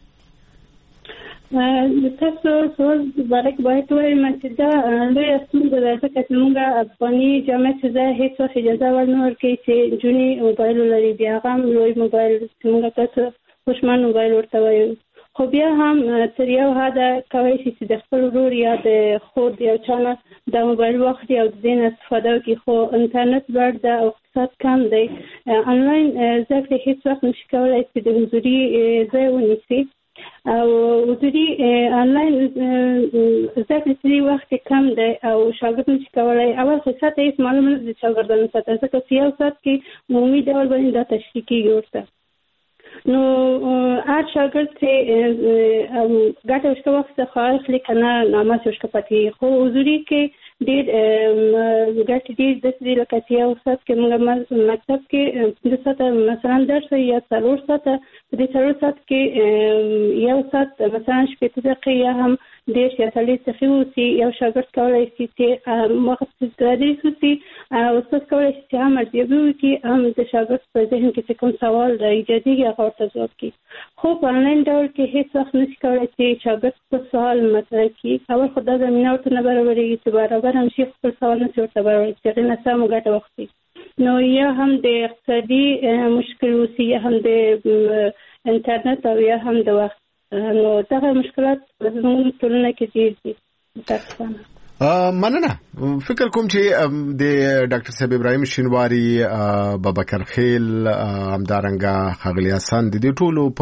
تاسو سوال مبارک باید وایم چې دا لویه ستونزه ده، ځکه چې موږ افغاني جامعه چې زه هېڅ وخت اجازه ورنه ورکوي چې نجونې موبایل ولري، بیا هغه هم لوی موبایل چې موږ تاسو خوشمن موبایل ورته وایو. خو بیا هم تر یو حده کولی شي چې د خپل ورور یا د خور د یو چا نه دا موبایل واخلي او د دې نه استفاده وکړي. خو انټرنیټ لوړ ده او اقتصاد کم دی. آنلاین زده کړې هېڅ وخت نشي کولی چې د حضوري ځای ونیسي، او حضوري آنلاین زده کړې وخت کم دی او شاګرد نشي کولی. اول خو ساعت هېڅ معلومه نه ده د شاګردانو ساعت، ځکه چې یو ساعت کې عمومي ډول باندې دا تشریح کېږي ورته. نو هر شاګرد چې ګټه وشکه وخت څخه اخلي که نه نامه وشکه پاتې. خو حضوري کې ډېر ګټې ډېر داسې دي لکه چې یو ساعت کې موږ مکتب کې پنځه ساعته مثلا درس یا څلور ساعته، په دې څلور ساعت کې یو ساعت مثلا شپېته دقیقې یا هم دېرش یا څلوېښت دقیقې واوسي. یو شاګرد کولی شي چې وخت تدریس وکړي، استاد کولی شي چې هم ارزیابي وکړي، هم د شاګرد په ذهن کې چې کوم سوال ایجادېږي هغه ورته ځواب کړي. خو په آنلاین ډول کې هېڅ وخت نشي کولی چې شاګرد خپل سوال مطرح کړي. اول خو دا زمینه ورته نه برابرېږي چې برابر هم شي خپل سوال نشي ورته برابرېږي چې هغې نه سمه ګټه واخلي. نو یا هم د اقتصادي مشکل وسي، یا هم د انټرنیټ او یا هم د وخت. نو دغه مشکلات زموږ ټولنه کې ډېر دي. مننه. فکر کوم چې د ډاکټر صاحب ابراهیم شینواری، بابکر خیل، همدارنګه ښاغلي حسن، د دې ټولو په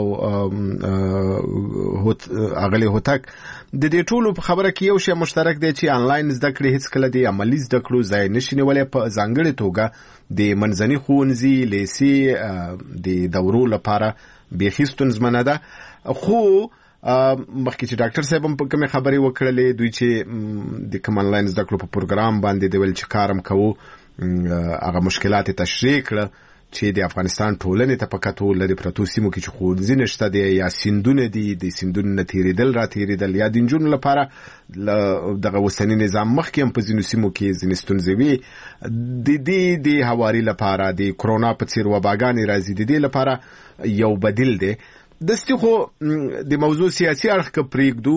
اغلي هوتک د دې ټولو په خبره کې یو شی مشترک دی چې آنلاین زده کړې هیڅ کله د عملي زده کړو ځای نشي نیولی، په ځانګړې توګه د منځني ښوونځي لیسې د دورو لپاره بیخي ستونزمنه ده. خو مخکې چې ډاکټر صاحب هم په کومې خبرې وکړلې، دوی چې د کوم آنلاین زده کړو په پروګرام باندې د ویل چې کار هم کوو، هغه مشکلات یې تشریح کړه چې د افغانستان ټولنې ته په کتو لرې پرتو سیمو کې چې ښوونځي نشته دی، یا سیندونه دي، د سیندونو نه تېرېدل را تېرېدل، یا د نجونو لپاره دغه اوسني نظام مخکې هم په ځینو سیمو کې ځینې ستونزې وي. د دې د هواري لپاره د کرونا په څېر وباګانې راځي، د دې لپاره یو بدیل دی. دستي خو د موضوع سیاسي اړخ که پرېږدو،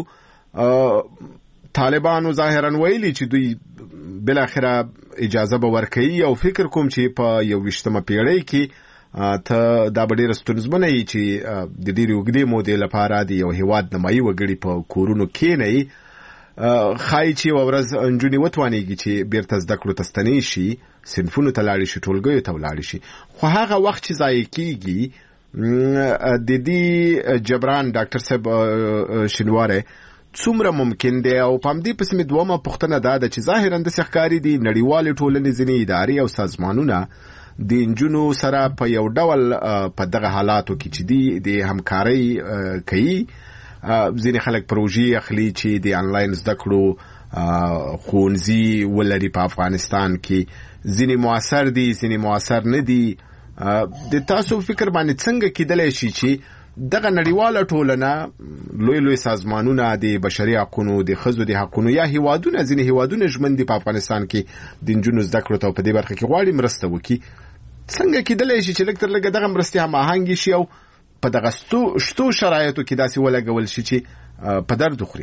طالبانو ظاهرا ویلي چې دوی بالاخره اجازه به ورکوي، او فکر کوم چې په یو ویشتمه پیړۍ کې ته دا به ډېره ستونزمنه وي چې د ډېرې اوږدې مودې لپاره د یو هېواد نیمایي وګړي په کورونو کښېنوي. ښایي چې یوه ورځ نجونې وتوانېږي چې بیرته زده کړو ته ستنې شي، صنفونو ته لاړې شي، ټولګیو ته ولاړې شي. خو هغه وخت چې ضایع کېږي د دې جبران ډاکټر صاحب شینواری څومره ممکن دی؟ او په همدې پسې مې دومه پوښتنه دا ده چې ظاهرا داسې ښکاري دي نړیوالې ټولنې ځینې ادارې او سازمانونه د نجونو سره په یو ډول په دغه حالاتو کې چې دي د همکارۍ کوي. ځینې خلک پروژې اخلي چې د آنلاین زده کړو ښوونځي ولري په افغانستان کې. ځینې مؤثر دي، ځینې مؤثر نه دي. د تاسو فکر باندې څنګه کېدلی شي چې دغه نړیواله ټولنه، لوی لوی سازمانونه د بشري حقونو، د ښځو د حقونو، یا هیوادونه، ځینې هیوادونه ژمن دي په افغانستان کې د نجونو زده کړو ته په دې برخه کې غواړي مرسته وکړي، څنګه کېدلی شي چې لږ تر لږه دغه مرستې هماهنګې شي او په دغه شتو شرایطو کې داسې ولګول شي چې په درد وخوري؟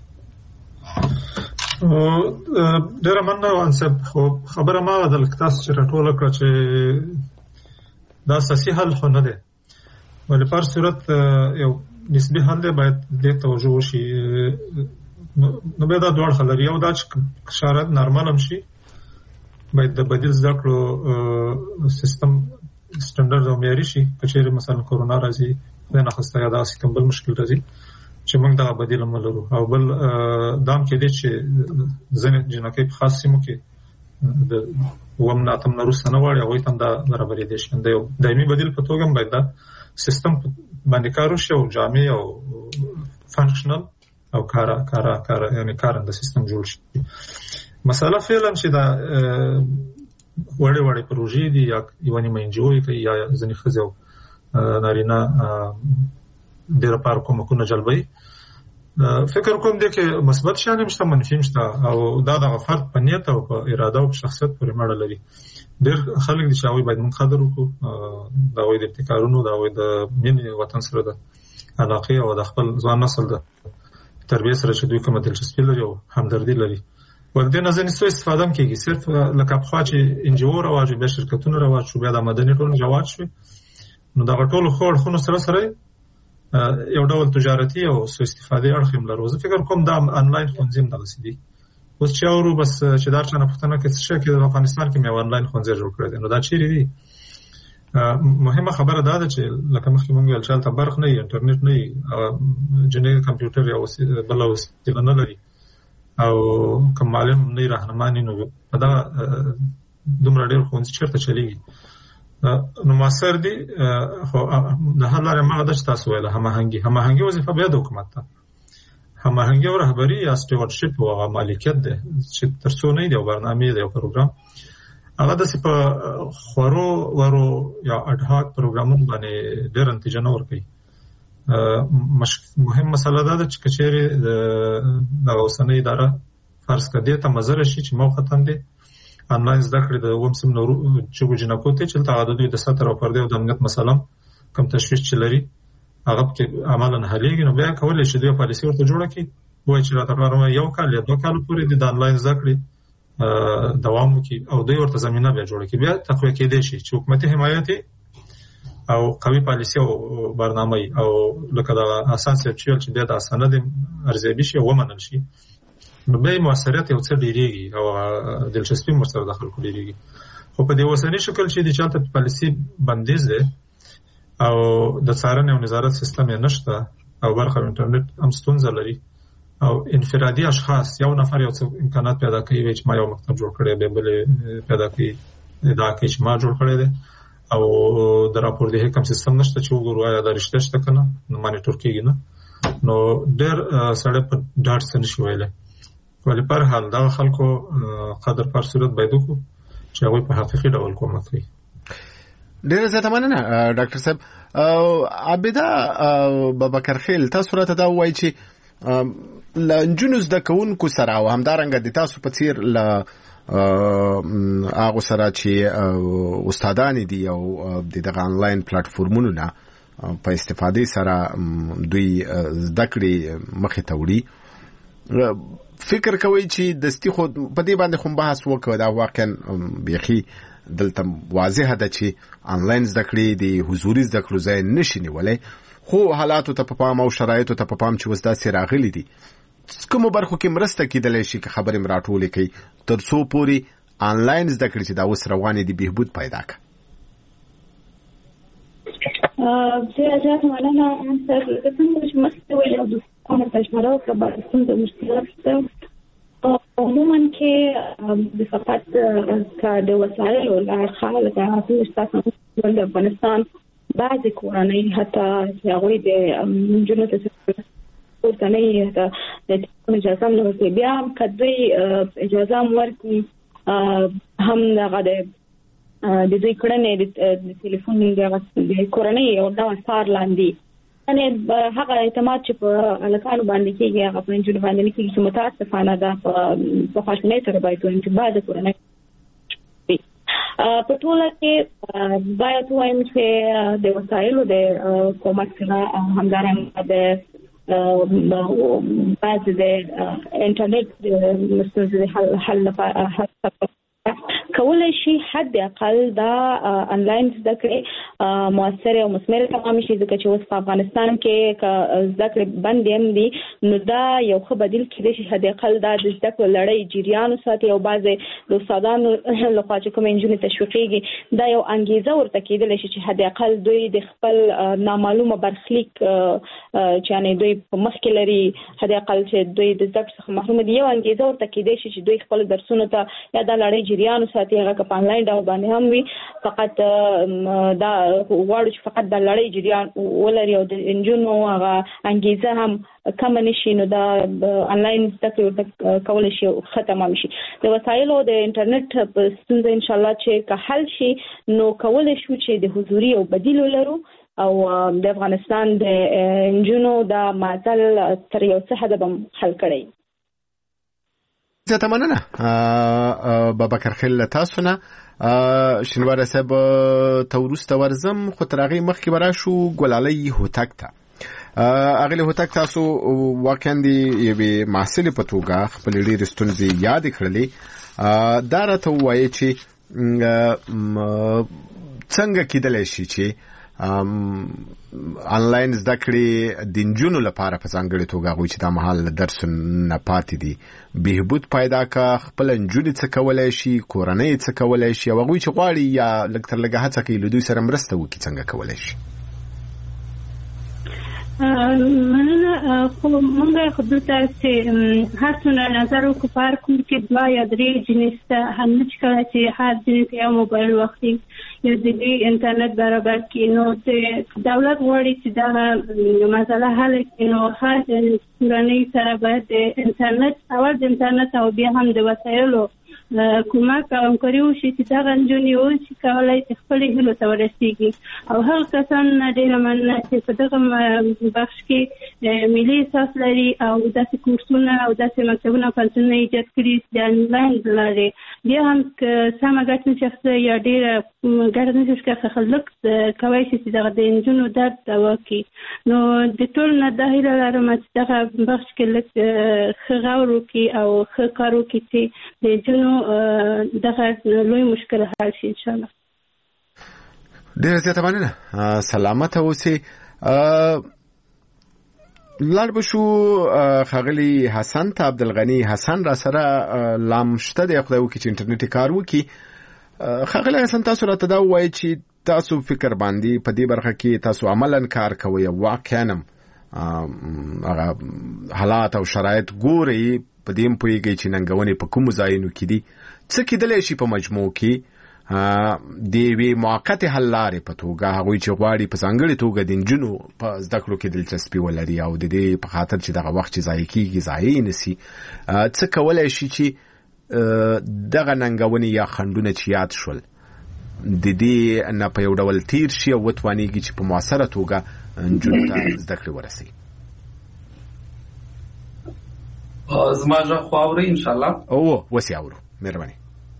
ډېره مننه انصب. خو خبره ما ده لکه تاسو چې راټوله کړه چې دا اساسي حل خو نه دی، ولې په هر صورت یو نسبي حل دی، باید دې توجه وشي. نو بیا دا دواړه حل لري، یو دا چې شرایط نارمل هم شي، باید د بدیل زده کړو سیستم سټانډرډ او معیاري شي. کچېرې مثلا کورونا راځي د نخسته یا داسې کوم بل مشکل راځي چې موږ دغه بدیل هم لرو. او بل دام کې دی چې ځینې جنکۍ په خاص سیمو کې د اووم نه اتم نه وروسته نه غواړي، هغوی ته هم دا برابرېدی شي. د یو دایمي بدیل په توګه هم باید دا سیستم باندې کار وشي او جامع او فنکشنل او کارا کارا کارا یعنی کارنده سیستم جوړ شي. مساله فعلا چې دا وړې وړې پروژې دي یا یو نیمه انجیو کوي یا ځینې ښځې او نارینه ډېره پاره کومکونه جلبوي. فکر کوم دی کې مثبت شیان هم شته، منفي هم شته، او دا دغه فرد په نیت او په اراده او په شخصیت پورې مړه لري. ډېر خلک دي چې هغوی باید موږ قدر وکړو، د هغوی د ابتکارونو، د هغوی د مینې وطن سره د علاقې او د خپل ځوان نسل د تربیې سره چې دوی کومه دلچسپي لري او همدردي لري. و د دې نه ځینې څه استفاده هم کېږي. صرف لکه پخوا چې انجیو رواج، بیا شرکتونه رواج شو، بیا د مدني ټولنې رواج شوې، نو دغه ټولو ښو اړخونو سره سره یو ډول تجارتي او سو استفادې اړخ هم لرو. زه فکر کوم دا انلاین ښوونځي هم دغسې دي. اوس چې اورو بس چې دا چا نه پوښتنه کوي څه شی کې د افغانستان کې مې یو انلاین ښوونځی جوړ کړی دی، نو دا چیرې دي؟ مهمه خبره دا ده چې لکه مخکې مونږ ویل چې هلته برق نه وي، انټرنېټ نه وي، جنۍ کمپیوټر یا بله وسیله نه لري او کوم معلم نه وي، راهنما نه وي، نو په دغه دومره ډېر ښوونځي چېرته چلېږي؟ نو مؤثر دي. خو د حل لاره هماغه ده چې تاسو ویله، هماهنګي. هماهنګي وظیفه بیا د حکومت ده. هماهنګي او رهبري یا سټیوارډشپ او هغه مالکیت دی چې تر څو نه وي د یو برنامې د یو پروګرام، هغه داسې په خورو ورو یا اډهاک پروګرامونو باندې ډېره نتیجه نه ورکوي. مهم مسله دا ده چې که چېرې دغه اوسنۍ اداره فرض کړه دې ته مضره شي چې موقتاً دی آنلاین زده کړې د اووم صنف نه چوګو جنکو ته چې هلته هغه د دوی د سطر او پردې او د امنیت مسله کوم تشویش چې لري هغه پکې عملاً حلېږي. نو بیا کولی شي دوی پالیسي ورته جوړه کړي، وایي چې راته کار یو کال یا دوه کاله پورې د آنلاین زده کړې دوام وکړي او دوی ورته زمینه بیا جوړه کړي. بیا تقویه کېدی شي چې حکومتي حمایت او قوي پالیسي او برنامه او لکه د اساس چیل چې بیا د اسناد ارزیابي شي او ومنل شي، نو به موثریت یو څه ډېرېږي او دلچسپي هم ورسره د خلکو ډېرېږي. خو په دې اوسني شکل چې دی چې هلته پالیسي بندیز دی او د څارنې او نظارت سیستم یې نشته او برخه انټرنېټ هم ستونزه لري او انفرادي اشخاص یو نفر یو څه امکانات پیدا کوي چې ما یو مکتب جوړ کړی دی، بل پیدا کوي ادعا کوي چې ما جوړ کړی دی او د راپوردهۍ کوم سیستم نشته چې وګورو آیا دا رښتیا شته که نه، نو مانیټور کېږي نه. نو ډېر سړی په ډاډ څه نشي ویلی. ولې په هر حال دغه خلکو قدر په هر صورت باید وکړو چې هغوی په حقیقي ډول کومک کوي. ډېره زیاته مننه ډاکټر صاحب. عابده بابکرخیل، تاسو راته دا ووایئ چې له نجونو زده کوونکو سره او همدارنګه د تاسو په څېر له هغو سره چې استادانې دي او د دغه آنلاین پلاټفورمونو نه په استفادې سره دوی زده کړې مخې ته وړي، فکر کوئ چې دستي خو په دې باندې خو بحث وکړو، دا واقعا بیخي دلته واضحه ده چې آنلاین زده کړې د حضوري زده کړو ځای نشي نیولی، خو حالاتو ته په پام او شرایطو ته په پام چې اوس داسې راغلي دي، کومو برخو کې مرسته کېدلی شي که خبرې م راټولې کوي تر څو پورې آنلاین زده کړې چې دا اوس روانې دي بهبود پیدا کړه؟ زه زیات مننه سر د څنګه چې مخکې ویل او د کومه تشماره وکړه باندې څنګه مشکلات شته. عموما کې د فقط که د وسایلو له اړخه لکه تاسو د افغانستان بعضې کورنۍ حتی چې هغوی د نجونو ته پورته نه وي د تلیفون اجازه هم نه ورکوي، بیا هم که دوی اجازه هم ورکړي هم دغه د د دوی کړنې د تلیفون د کورنۍ یو ډول څار لاندې یعنې هغه اعتماد چې په هلکانو باندې کېږي هغه په نجونو باندې نه کېږي چې متاسفانه دا په خواشینۍ سره باید ووایم چې بعضې کورنۍ په ټوله کې باید ووایم چې د وسایلو د کومک سره همدارنګه د بعضې د انټرنېټ د ستونزې د حل لپاره که کولای شي حد اقل دا انلاین زده کړې موثر او مثمر تمام شي، ځکه چې اوس په افغانستان کې زده کړې بند هم دي، نو دا یو ښه بدیل کېدای شي حد اقل دا د زده کړو لړۍ جریان وساتي، او بعضې د استادانو لخوا چې کومې نجونې تشویقېږي دا یو انګیزه ورته کېدلی شي چې حد اقل دوی د خپل نامعلومه برخلیک چې یعنې دوی په مخ کې لري، حد اقل چې دوی د زده کړې څخه محروم دي، یو انګیزه ورته کېدای شي چې دوی خپل درسونو ته یا دا لړۍ جریان وساتي، هغه که په آنلاین ډول باندې هم وي، فقط دا غواړو چې فقط دا لړۍ جریان ولري او د نجونو هغه انګیزه هم کم نشي، نو دا آنلاین زده کړې ورته کولی شي ښه تمام شي. د وسایلو د انټرنیټ په ستونزه انشاءالله چې که حل شي نو کولی شو چې د حضوري او بدیل ولرو او د افغانستان د نجونو دا معضل تر یو څه حده به حل کړی. زیاته مننه بابکر خیل تاسو نه. شنواره صاحب ته وروسته ورځم، خو تر هغې مخکې به راشو ګلالۍ هوتک ته. اغلی هوتک تاسو واقعا د یوې محصلې په توګه خپلې ډېرې ستونزې یادې کړلې، دا راته ووایئ چې څنګه کېدلی شي چې آنلاین زده کړې د نجونو لپاره په ځانګړې توګه هغوی چې دا مهال له درسو نه پاتې دي بهبود پیدا کړه، خپله نجونې څه کولی شي، کورنۍ څه کولی شي، او هغوی چې غواړي یا لږ تر لږه هڅه کوي له دوی سره مرسته وکړي څنګه کولی شي؟ مننه. خو موږ خو دلته چې هر څومره نظر وکړو په هر کور کې دوه یا درې جنۍ شته، هم نه چې کله چې هر جنۍ ته یو موبایل واخلي یا د دې انټرنیټ برابر کړي، نو د دولت غواړي چې دا مسله حل کړي، نو هر کورنۍ سره باید د انټرنیټ اول د انټرنیټ او بیا هم د وسایلو کومک او همکاري وشي چې دغه نجونې وشي کولی چې خپلې هیلو ته ورسېږي. او هغه کسان ډېره مننه چې په دغه بخش کې ملي احساس لري او داسې کورسونه او داسې مکتبونه پوهنتونونه ایجاد کړي چې د آنلاین لارې بیا هم که سمه ګټه نشي اخیستی یا ډېره ګټه نشي اخیستی خلک کولی شي چې دغه د نجونو درد دوا کړي. نو د ټولو نه دا هیله لرم چې دغه بخش کې لږ ښه غور وکړي او ښه کار وکړي چې د نجونو دغه لوی مشکل حل شي انشاءالله. ډېره زیاته مننه، سلامته اوسئ. لاړ به شو ښاغلي حسن ته. عبدالغني حسن را سره لام شته دی، خدای وکړي چې انټرنیټ کار وکړي. ښاغلي حسن تاسو راته دا ووایئ چې تاسو فکر باندې په دې برخه کې تاسو عملاً کار کوئ او واقعاً هغه حالات او شرایط ګورئ، په دې هم پوهېږئ چې ننګونې په کومو ځایونو کې دي، څه کېدلی شي په مجموع کې د یوې موقتې حل لارې په توګه هغوی چې غواړي په ځانګړې توګه د نجونو په زده کړو کې دلچسپي ولري او د دې په خاطر چې دغه وخت چې ضایع کېږي ضایع یې نه سي، څه کولی شي چې دغه ننګونې یا خنډونه چې یاد شول د دې نه په یو ډول تیر شي او وتوانېږي چې په مؤثره توګه نجونو ته زده کړې ورسوي؟ زما غږ خو اورئ انشاءالله؟ او وسې اورو، مهرباني.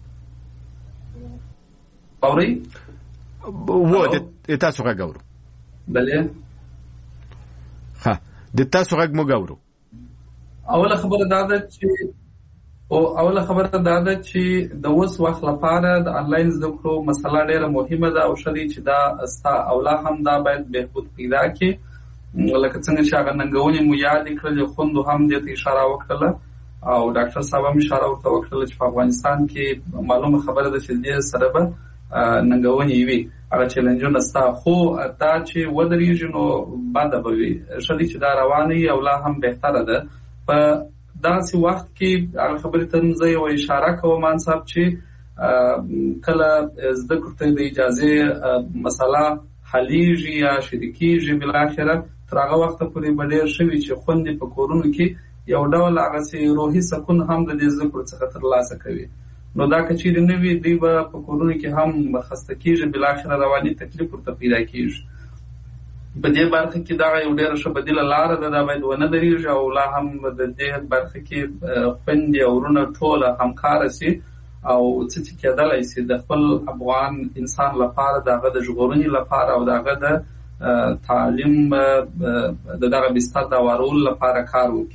اورئ؟ و د تاسو غږ اورو. بلې ښه، د تاسو غږ موږ اورو. اوله خبره دا ده چې او اوله خبره دا ده چې د اوس وخت لپاره د آنلاین زده کړو مسله ډېره مهمه ده او ښه دی چې دا ستا او لا هم دا باید بهبود پیدا کړي. لکه څنګه چې هغه ننګونې مو یادې کړلې، خوندو هم دې ته اشاره وکړله او ډاکټر صاحب هم اشاره ورته وکړله چې په افغانستان کې معلومه خبره ده چې دې سره به ننګونې وي، هغه چیلنجونه ستا، خو دا چې ودرېږي نو بده به وي. ښه دی چې دا روانه وي او لا هم بهتره ده. په داسې وخت کې هغه خبرې ته زه یو اشاره کوم صاحب چې کله زده کړو ته د اجازې مسله حلیږي یا شریکېږي، بالاخره تر هغه وخته پورې به ډېر ښه وي چې خوندې په کورونو کې یو ډول هغسې روحي سکون هم د دې زده کړو څخه ترلاسه کوي. نو دا که چیرې نه وي دوی به په کورونو کې هم خسته کېږي، بالاخره رواني تکلیف ورته پیدا کېږي. په دې برخه کې دغه یو ډېره ښه بدیله لاره ده، دا باید ونه درېږي او لا هم د دې برخه کې خویندې او وروڼه ټوله همکاره سي او څه چې کېدلی سي د خپل افغان انسان لپاره، د هغه د ژغورنې لپاره او د هغه د تعلیم د دغه بستر د هوارولو لپاره کار وکړي.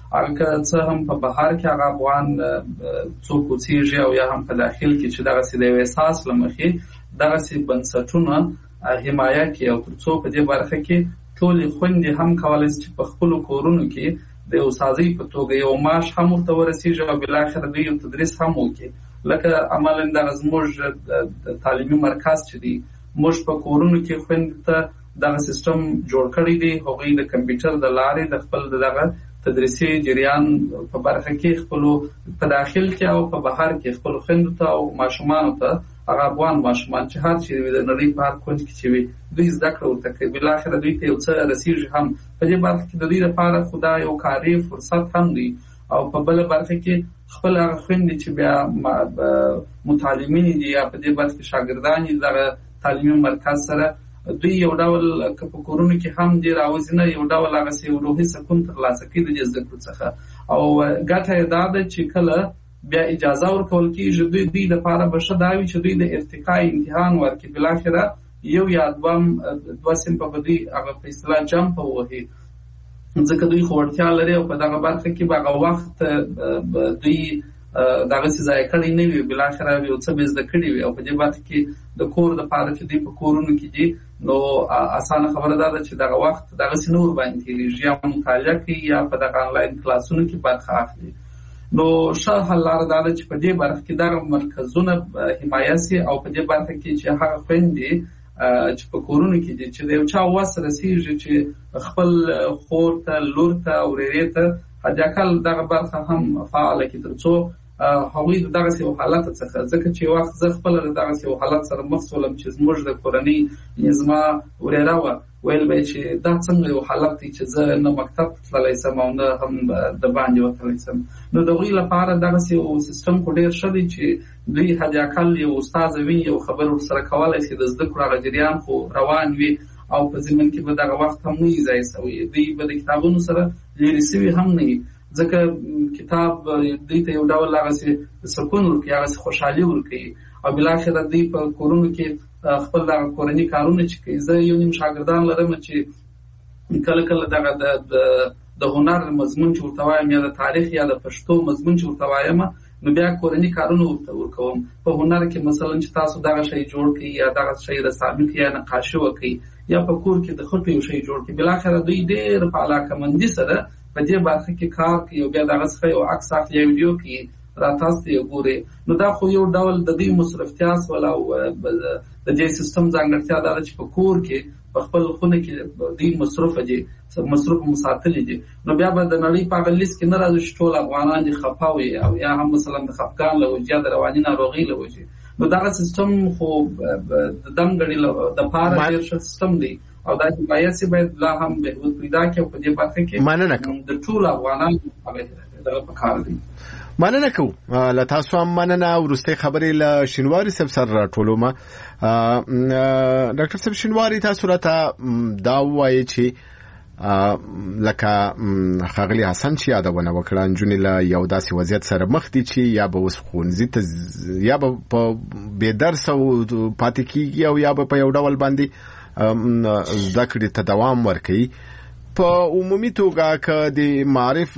هغه څه هم په بهر کې هغه افغان څوک اوسېږي او یا هم په داخل کې چې دغسې د یو احساس له مخې دغسې بنسټونه حمایه کړي او تر څو په دې برخه کې ټولې خویندې هم کولی شي چې په خپلو کورونو کې د یو سازۍ په توګه یو معاش هم ورته ورسېږي او بالاخره دوی یو تدریس هم وکړي. لکه عملاً دغه زموږ تعلیمي مرکز چې دی موږ په کورونو کې خویندو ته دغه سیستم جوړ کړی دی. هغوی د کمپیوټر د لارې د خپل دغه تدریسي جریان په برخه کې خپلو په داخل کې او په بهر کې خپلو خویندو ته او ماشومانو ته هغه افغان ماشومان چې هر چیرې وي د نړۍ په هر کونج کې چې وي دوی زده کړه ورته کوي. بالاخره دوی ته یو څه رسېږي هم په دې برخه کې د دوی لپاره خو دا یو کاري فرصت هم دی. او په بله برخه کې خپل هغه خویندې چې بیا متعلمینې دي یا په دې برخه کې شاګردان دي دغه تعلیمي مرکز سره دوی یو ډول که په کورونو کې هم دي راوځي نه یو ډول هغسې یو روحي سکون ترلاسه کوي د دې زده کړو څخه. او ګټه یې دا ده چې کله بیا اجازه ورکول کېږي دوی دوی لپاره به ښه دا وي چې دوی د ارتقا امتحان ورکړي. بالاخره یو یا دوه دوه صنفه به دوی هغه په اصطلاح جمپ ووهي ځکه دوی خو وړتیا لري او په دغه برخه کې به هغه وخت دوی دغسې ضایع کړی نه وي. بالاخره یو څه به زده کړي وي او په دې برخه کې د کور دپاره چې دوی په کورونو کې دي نو اسانه خبره دا ده چې دغه وخت دغسې نه ورباندې تېرېږي یا مطالعه کوي یا په دغه انلاین کلاسونو کې برخه اخلي. نو ښه حل لاره دا ده چې په دې برخه کې دغه مرکزونه حمایه سي او په دې برخه کې چې هغه خویندې چې په کورونو کې دي چې د یو چا وس رسېږي چې خپل خور ته لور ته او ورېرې ته حداقل دغه برخه هم فعاله کړي تر څو هغوی د دغسې یو حالت څخه ځکه چې وخت زه خپله د دغسې یو حالت سره مخ شولم چې زموږ د کورنۍ زما ورېره وه ویل به یې چې دا څنګه یو حالت دی چې زه نه مکتب تللی سم او نه هم د باندې وتلی سم. نو د هغوی لپاره دغسې یو سیستم خو ډېر ښه دی چې دوی حداقل یو استاذه وي یو خبر ورسره کولی شي د زده کړو هغه جریان خو روان وي او په ضمن کې به دغه وخت هم نه وي ضایع سوی. دوی به د کتابونو سره لرې سوي هم نه وي ځکه کتاب دوی ته یو ډول هغسې سکون ورکوي هغسې خوشحالي ورکوي او بالاخره دوی په کورونو کې خپل دغه کورني کارونه چې کوي. زه یو نیم شاګردان لرم چې کله کله دغه د هنر مضمون چې ورته وایم یا د تاریخ یا د پښتو مضمون چې ورته وایم نو بیا کورني کارونه ورته ورکوم. په هنر کې مثلا چې تاسو دغه شی جوړ کړئ یا دغه شی رسامي کړئ یا نقاشي وکړئ یا په کور کې د خټو یو شی جوړ کړئ بالاخره دوی ډېر په علاقه‌مندي سره په دې برخه کې کار کوي او بیا دغه څخه یو عکس اخلي یا ویډیو کوي را تاسو ته ګوري. نو دا خو یو ډول د دې مصرفتیا ولا د دې سیستم ځانګړتیا دا چې په کور کې په خپل خونه کې دې مصرف دي مصرف مساتل دي. نو بیا به د نړۍ په غلیس کې نه راځي چې ټول افغانان دي خفاوي او یا هم مثلا د خفګان له وجې د رواني ناروغي له وجې. نو دغه سیستم خو د دمګړي د پاره ډېر ښه سیستم دی او دا چې بایسي باید لا هم بهبود پیدا کړي په دې برخه کې د ټول افغانانو دغه په کار دی. مننه کوم له تاسو هم مننه. وروستۍ خبرې له شینواري صاحب سره راټولوم. ډاکټر صاحب شینواري تاسو راته دا وایي چې لکه ښاغلي حسن چې یادونه وکړه نجونې له یو داسې وضعیت سره مخ دي چې یا به اوس ښوونځي ته یا به په بې درسه پاتې کېږي او یا به په یو ډول باندې زده کړې ته دوام ورکوي. په عمومي توګه که د معرف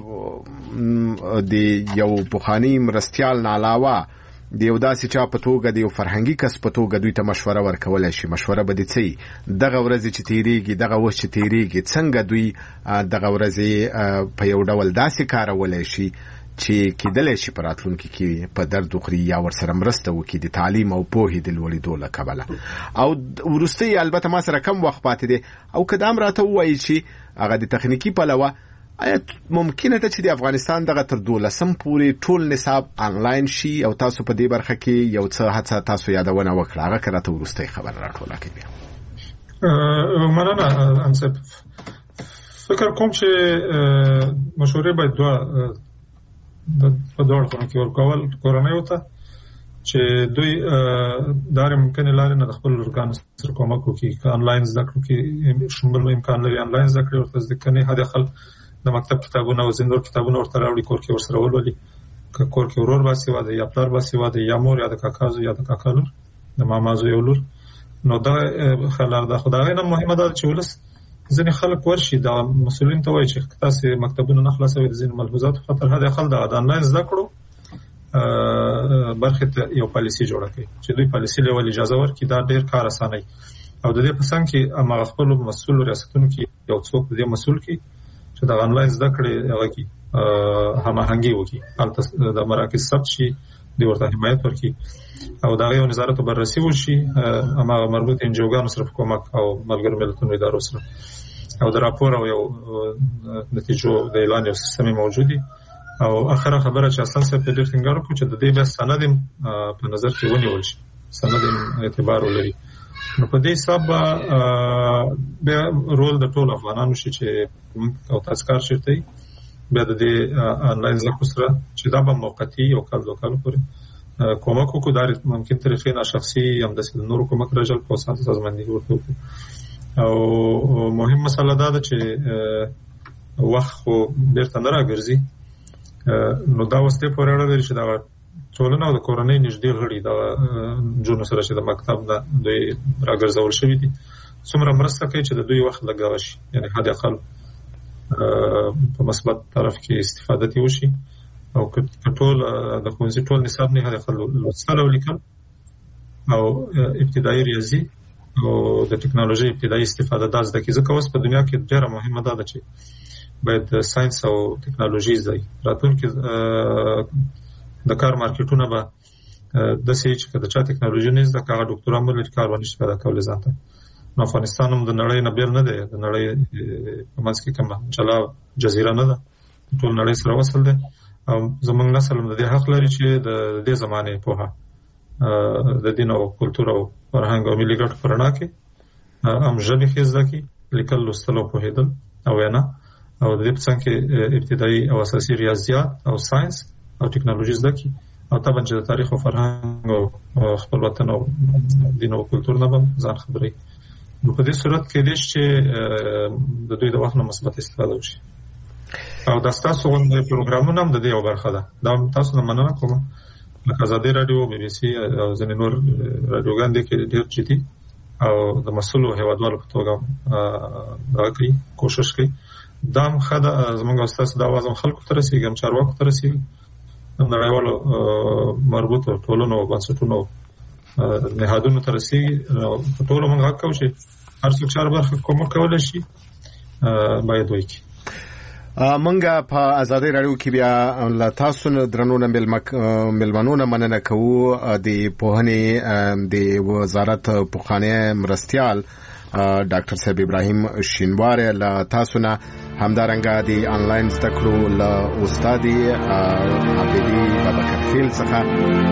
د یو پخواني مرستیال نه علاوه د یو داسې چا په توګه د یو فرهنګي کس په توګه دوی ته مشوره ورکولی شي مشوره به دې څه وي؟ دغه ورځې چې تېرېږي دغه وخت چې تېرېږي څنګه دوی دغه ورځې په یو ډول داسې کارولی شي چې کېدلی شي په راتلونکي کې په درد وخوري یا ورسره مرسته وکړي د تعلیم او پوهې د لوړېدو له کبله. او وروستۍ البته ما سره کم وخت پاتې دی او که دا هم راته ووایي چې هغه د تخنیکي پلوه آیا ممکنه ده چې د افغانستان دغه تر دولسم پورې ټول نصاب آنلاین شي او تاسو په دې برخه کې یو څه هڅه تاسو یادونه وکړه هغه که راته وروستۍ خبره راټوله کړي؟ مننه انصب. فکر کوم چې مشورې باید دوه په دوه اړخونو کې ورکول کورنیو ته چې دوی دارې ممکنې لارې نه د خپل لورګانو سره کومک وکړي که آنلاین زده کړو کې شمول امکان لري آنلاین زده کړې ورته زده کړي حداقل د مکتب کتابونه او ځینې نور کتابونه ورته راوړي کور کې ورسره ولولي که کور کې ورور باسواده یا پلار باسواده یا مور یا د کاکا زوی یا د کاکا لور د ماما زوی او لور نو دا خلار دا خدای نه مهمه ده چې ولس ځینې خلک ورشي د مسؤلین ته وایي چې تاسو مکتبونه نه خلاصوي د ځینې ملحوظات خاطر هدا خل د آنلاین زده کړو برخه ته یو پالیسي جوړه کړي چې دوی پالیسي له ول اجازه ورکړي دا ډېر کار اسانه او د دې په څنګه کې امر خپل مسؤل ریاستونو کې یو څوک دې مسؤل کې چې د آنلاین زده کړې هغه کې هماهنګي وکړي البته د مراکز ثبت شي د ورته حمایت ورکړي او دا یو نظارت او بررسي وشي اما مربوط انجوګانو سره کومک او ملګر ملتونو ادارو سره او د راپور او یو نتیجو د اعلان یو سیستم موجودي او اخره خبره چې اصلا څه په ډېر ټینګار کوي چې د دې بیا سند په نظر کې ونیول شي سند اعتبار ولري نو په دې حساب به رول د ټول افغانانو شي چې او تاسو کار شته بیا د دې آنلاین زده سره چې دا به موقتی او کال دوه کال پورې کومک وکړو دا ممکن طریقې نه شخصي هم د نورو کومک راځل په سات سازماندهي ورته او مهم مسله دا ده چې وخت خو بیرته نه راګرځي نو دا وسته پورې اړه چې دا ټولنه او د کورنۍ نږدې غړي دا جون سره چې د مکتب نه دوی راګرځول شوی دي څومره مرسته کوي چې د دوی وخت لګاوه شي یعنی حد اقل په مثبت طرف کې استفاده دي وشي او ټول د ښوونځي ټول نصاب نه حد اقل لوستل او لیکل او ابتدایي ریاضي او د ټکنالوژي ابتدایي استفاده د زده کې ځکه اوس په دنیا کې ډېره مهمه ده چې باید ساينس او ټکنالوژي زده راتلونکي د کار مارکیټونه به د سې چې د چا ټکنالوژي نه زده کاغه ډاکټران مل کار ونشي پیدا کولای ځانته نو افغانستان هم د نړۍ نه بیل نه دی د نړۍ په منځ کې کومه جلا جزیره نه ده ټول نړۍ سره وصل ده او زمونږ نسل هم د دې حق لري چې د دې زمانه په هغه د دین او کلتور او فرهنګ او ملي ګټو پرنا کې هم ژبه کې زده کی لیکل لوستل او پوهیدل او نه او د دې څنګه کې ابتدایي او اساسي ریاضیات او ساينس او ټکنالوژي زده کی او طبعا چې تاریخ او فرهنګ او خپل وطن او دین او کلتور نه هم ځان خبري نو په دې صورت کې دې چې د دوی د وخت نه مثبت استفاده وشي او د تاسو غوښتنې پروګرامونه هم د دې یو برخه ده دا تاسو نه مننه کوم لکه آزادي رادیو بي بي سي او ځینې نور رادیوګان دي کې ډېر جدي او د مسؤلو هیوادوالو په توګه دا کوي کوشش کوي دا مخده زموږ استاد دا وازم خلکو ته رسیږي هم چارواکو ته رسیږي د نړیوالو مربوطو ټولنو او بنسټونو نهادونو ته رسیږي په ټولو موږ حق کوو چې هر څوک چار برخه کوم کولای شي باید وایي منګه په آزادي رادیو کې بیا لا تاسو درنو ملمنونه مننه کوو د پوهنې د وزارت پوخانه مرستيال ډاکټر صاحب ابراهيم شینوار لا تاسو نه همدارنګه د انلاین زده کړو له استاد عبدالي بابکر خیل څخه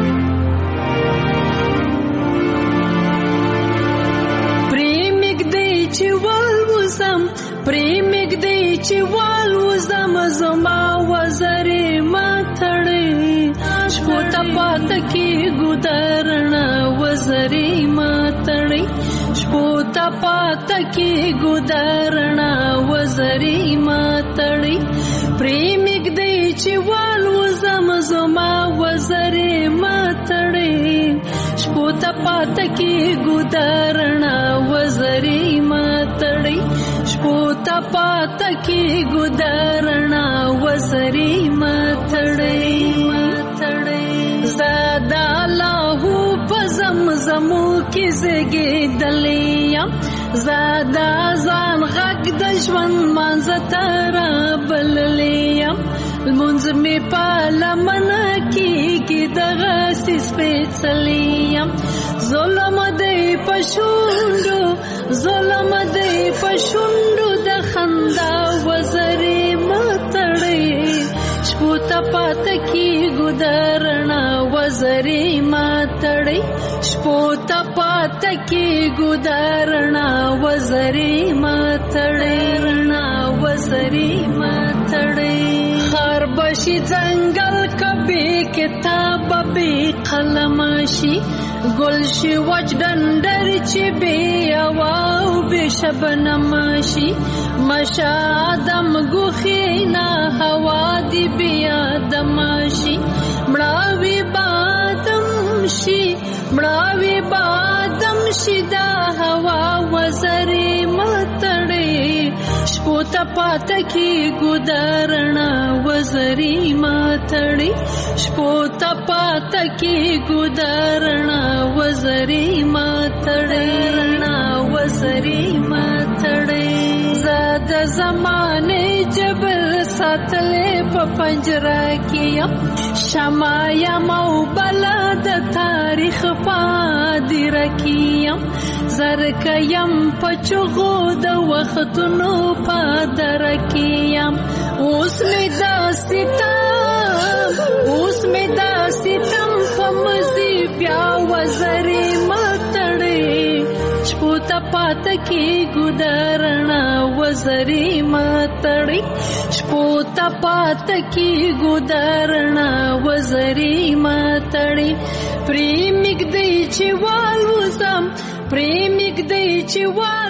پریمګ دی چې والوزم پریمګ دی چې والوزم زما وزرې ماتړې شپو ته پات کې ګودرنا وزرې ماتړې شپو ته پات کې ګودرنا وزرې ماتړې پریمګ دی چې والوزم زما وزرې ماتړې شپو ته پات کې ګودرنا وزرې ماتړې شپو ته پات کې ګودرنا وزرې ماتړې ماتړې زادا الله زمزمو کې زګې دلیا زادا ځان غږ د ژوند مانځ تر بللیا المنځ می پالمن کې کې دغه سپېڅلیا ظلم دې پښوندو ظلم دې پښوندو د خندا وزرې ماتړې شپو ته پات کې ګودرنا وزرې ماتړې شپو ته پات کې ګودرنا وزرې ماتړې رڼا وزرې ماتړې خر بشي ځنګل کبي کتاب به قلم شي ګل شي وجدندر چې به او به شبنم شي مشادم ګوخینا هوا دی بیا دمشي مړاوي بادم شي مړاوي بادم شي دا هوا وزرې ماتړې شپو ته پاته کېږو د رڼا وزرې ماتړې شپو ته پاته کېږو د رڼا وزرې ماتړې رڼا وزرې ماتړې زه د زمانې جبر ساتلې په پنجره کې یم شمع یم او بلا د تاریخ پادره کې یم زرکه یم په چغو د وختونو پادره کې یم اوس مې دا ستم اوس مې دا ستم په مزي بیا وزرې ماتړې شپو ته پاته کېږو د رڼا وزرې ماتړې شپو ته پاته کېږو د رڼا وزرې ماتړې پرې مږدې چې والوزم پرې مږدې چې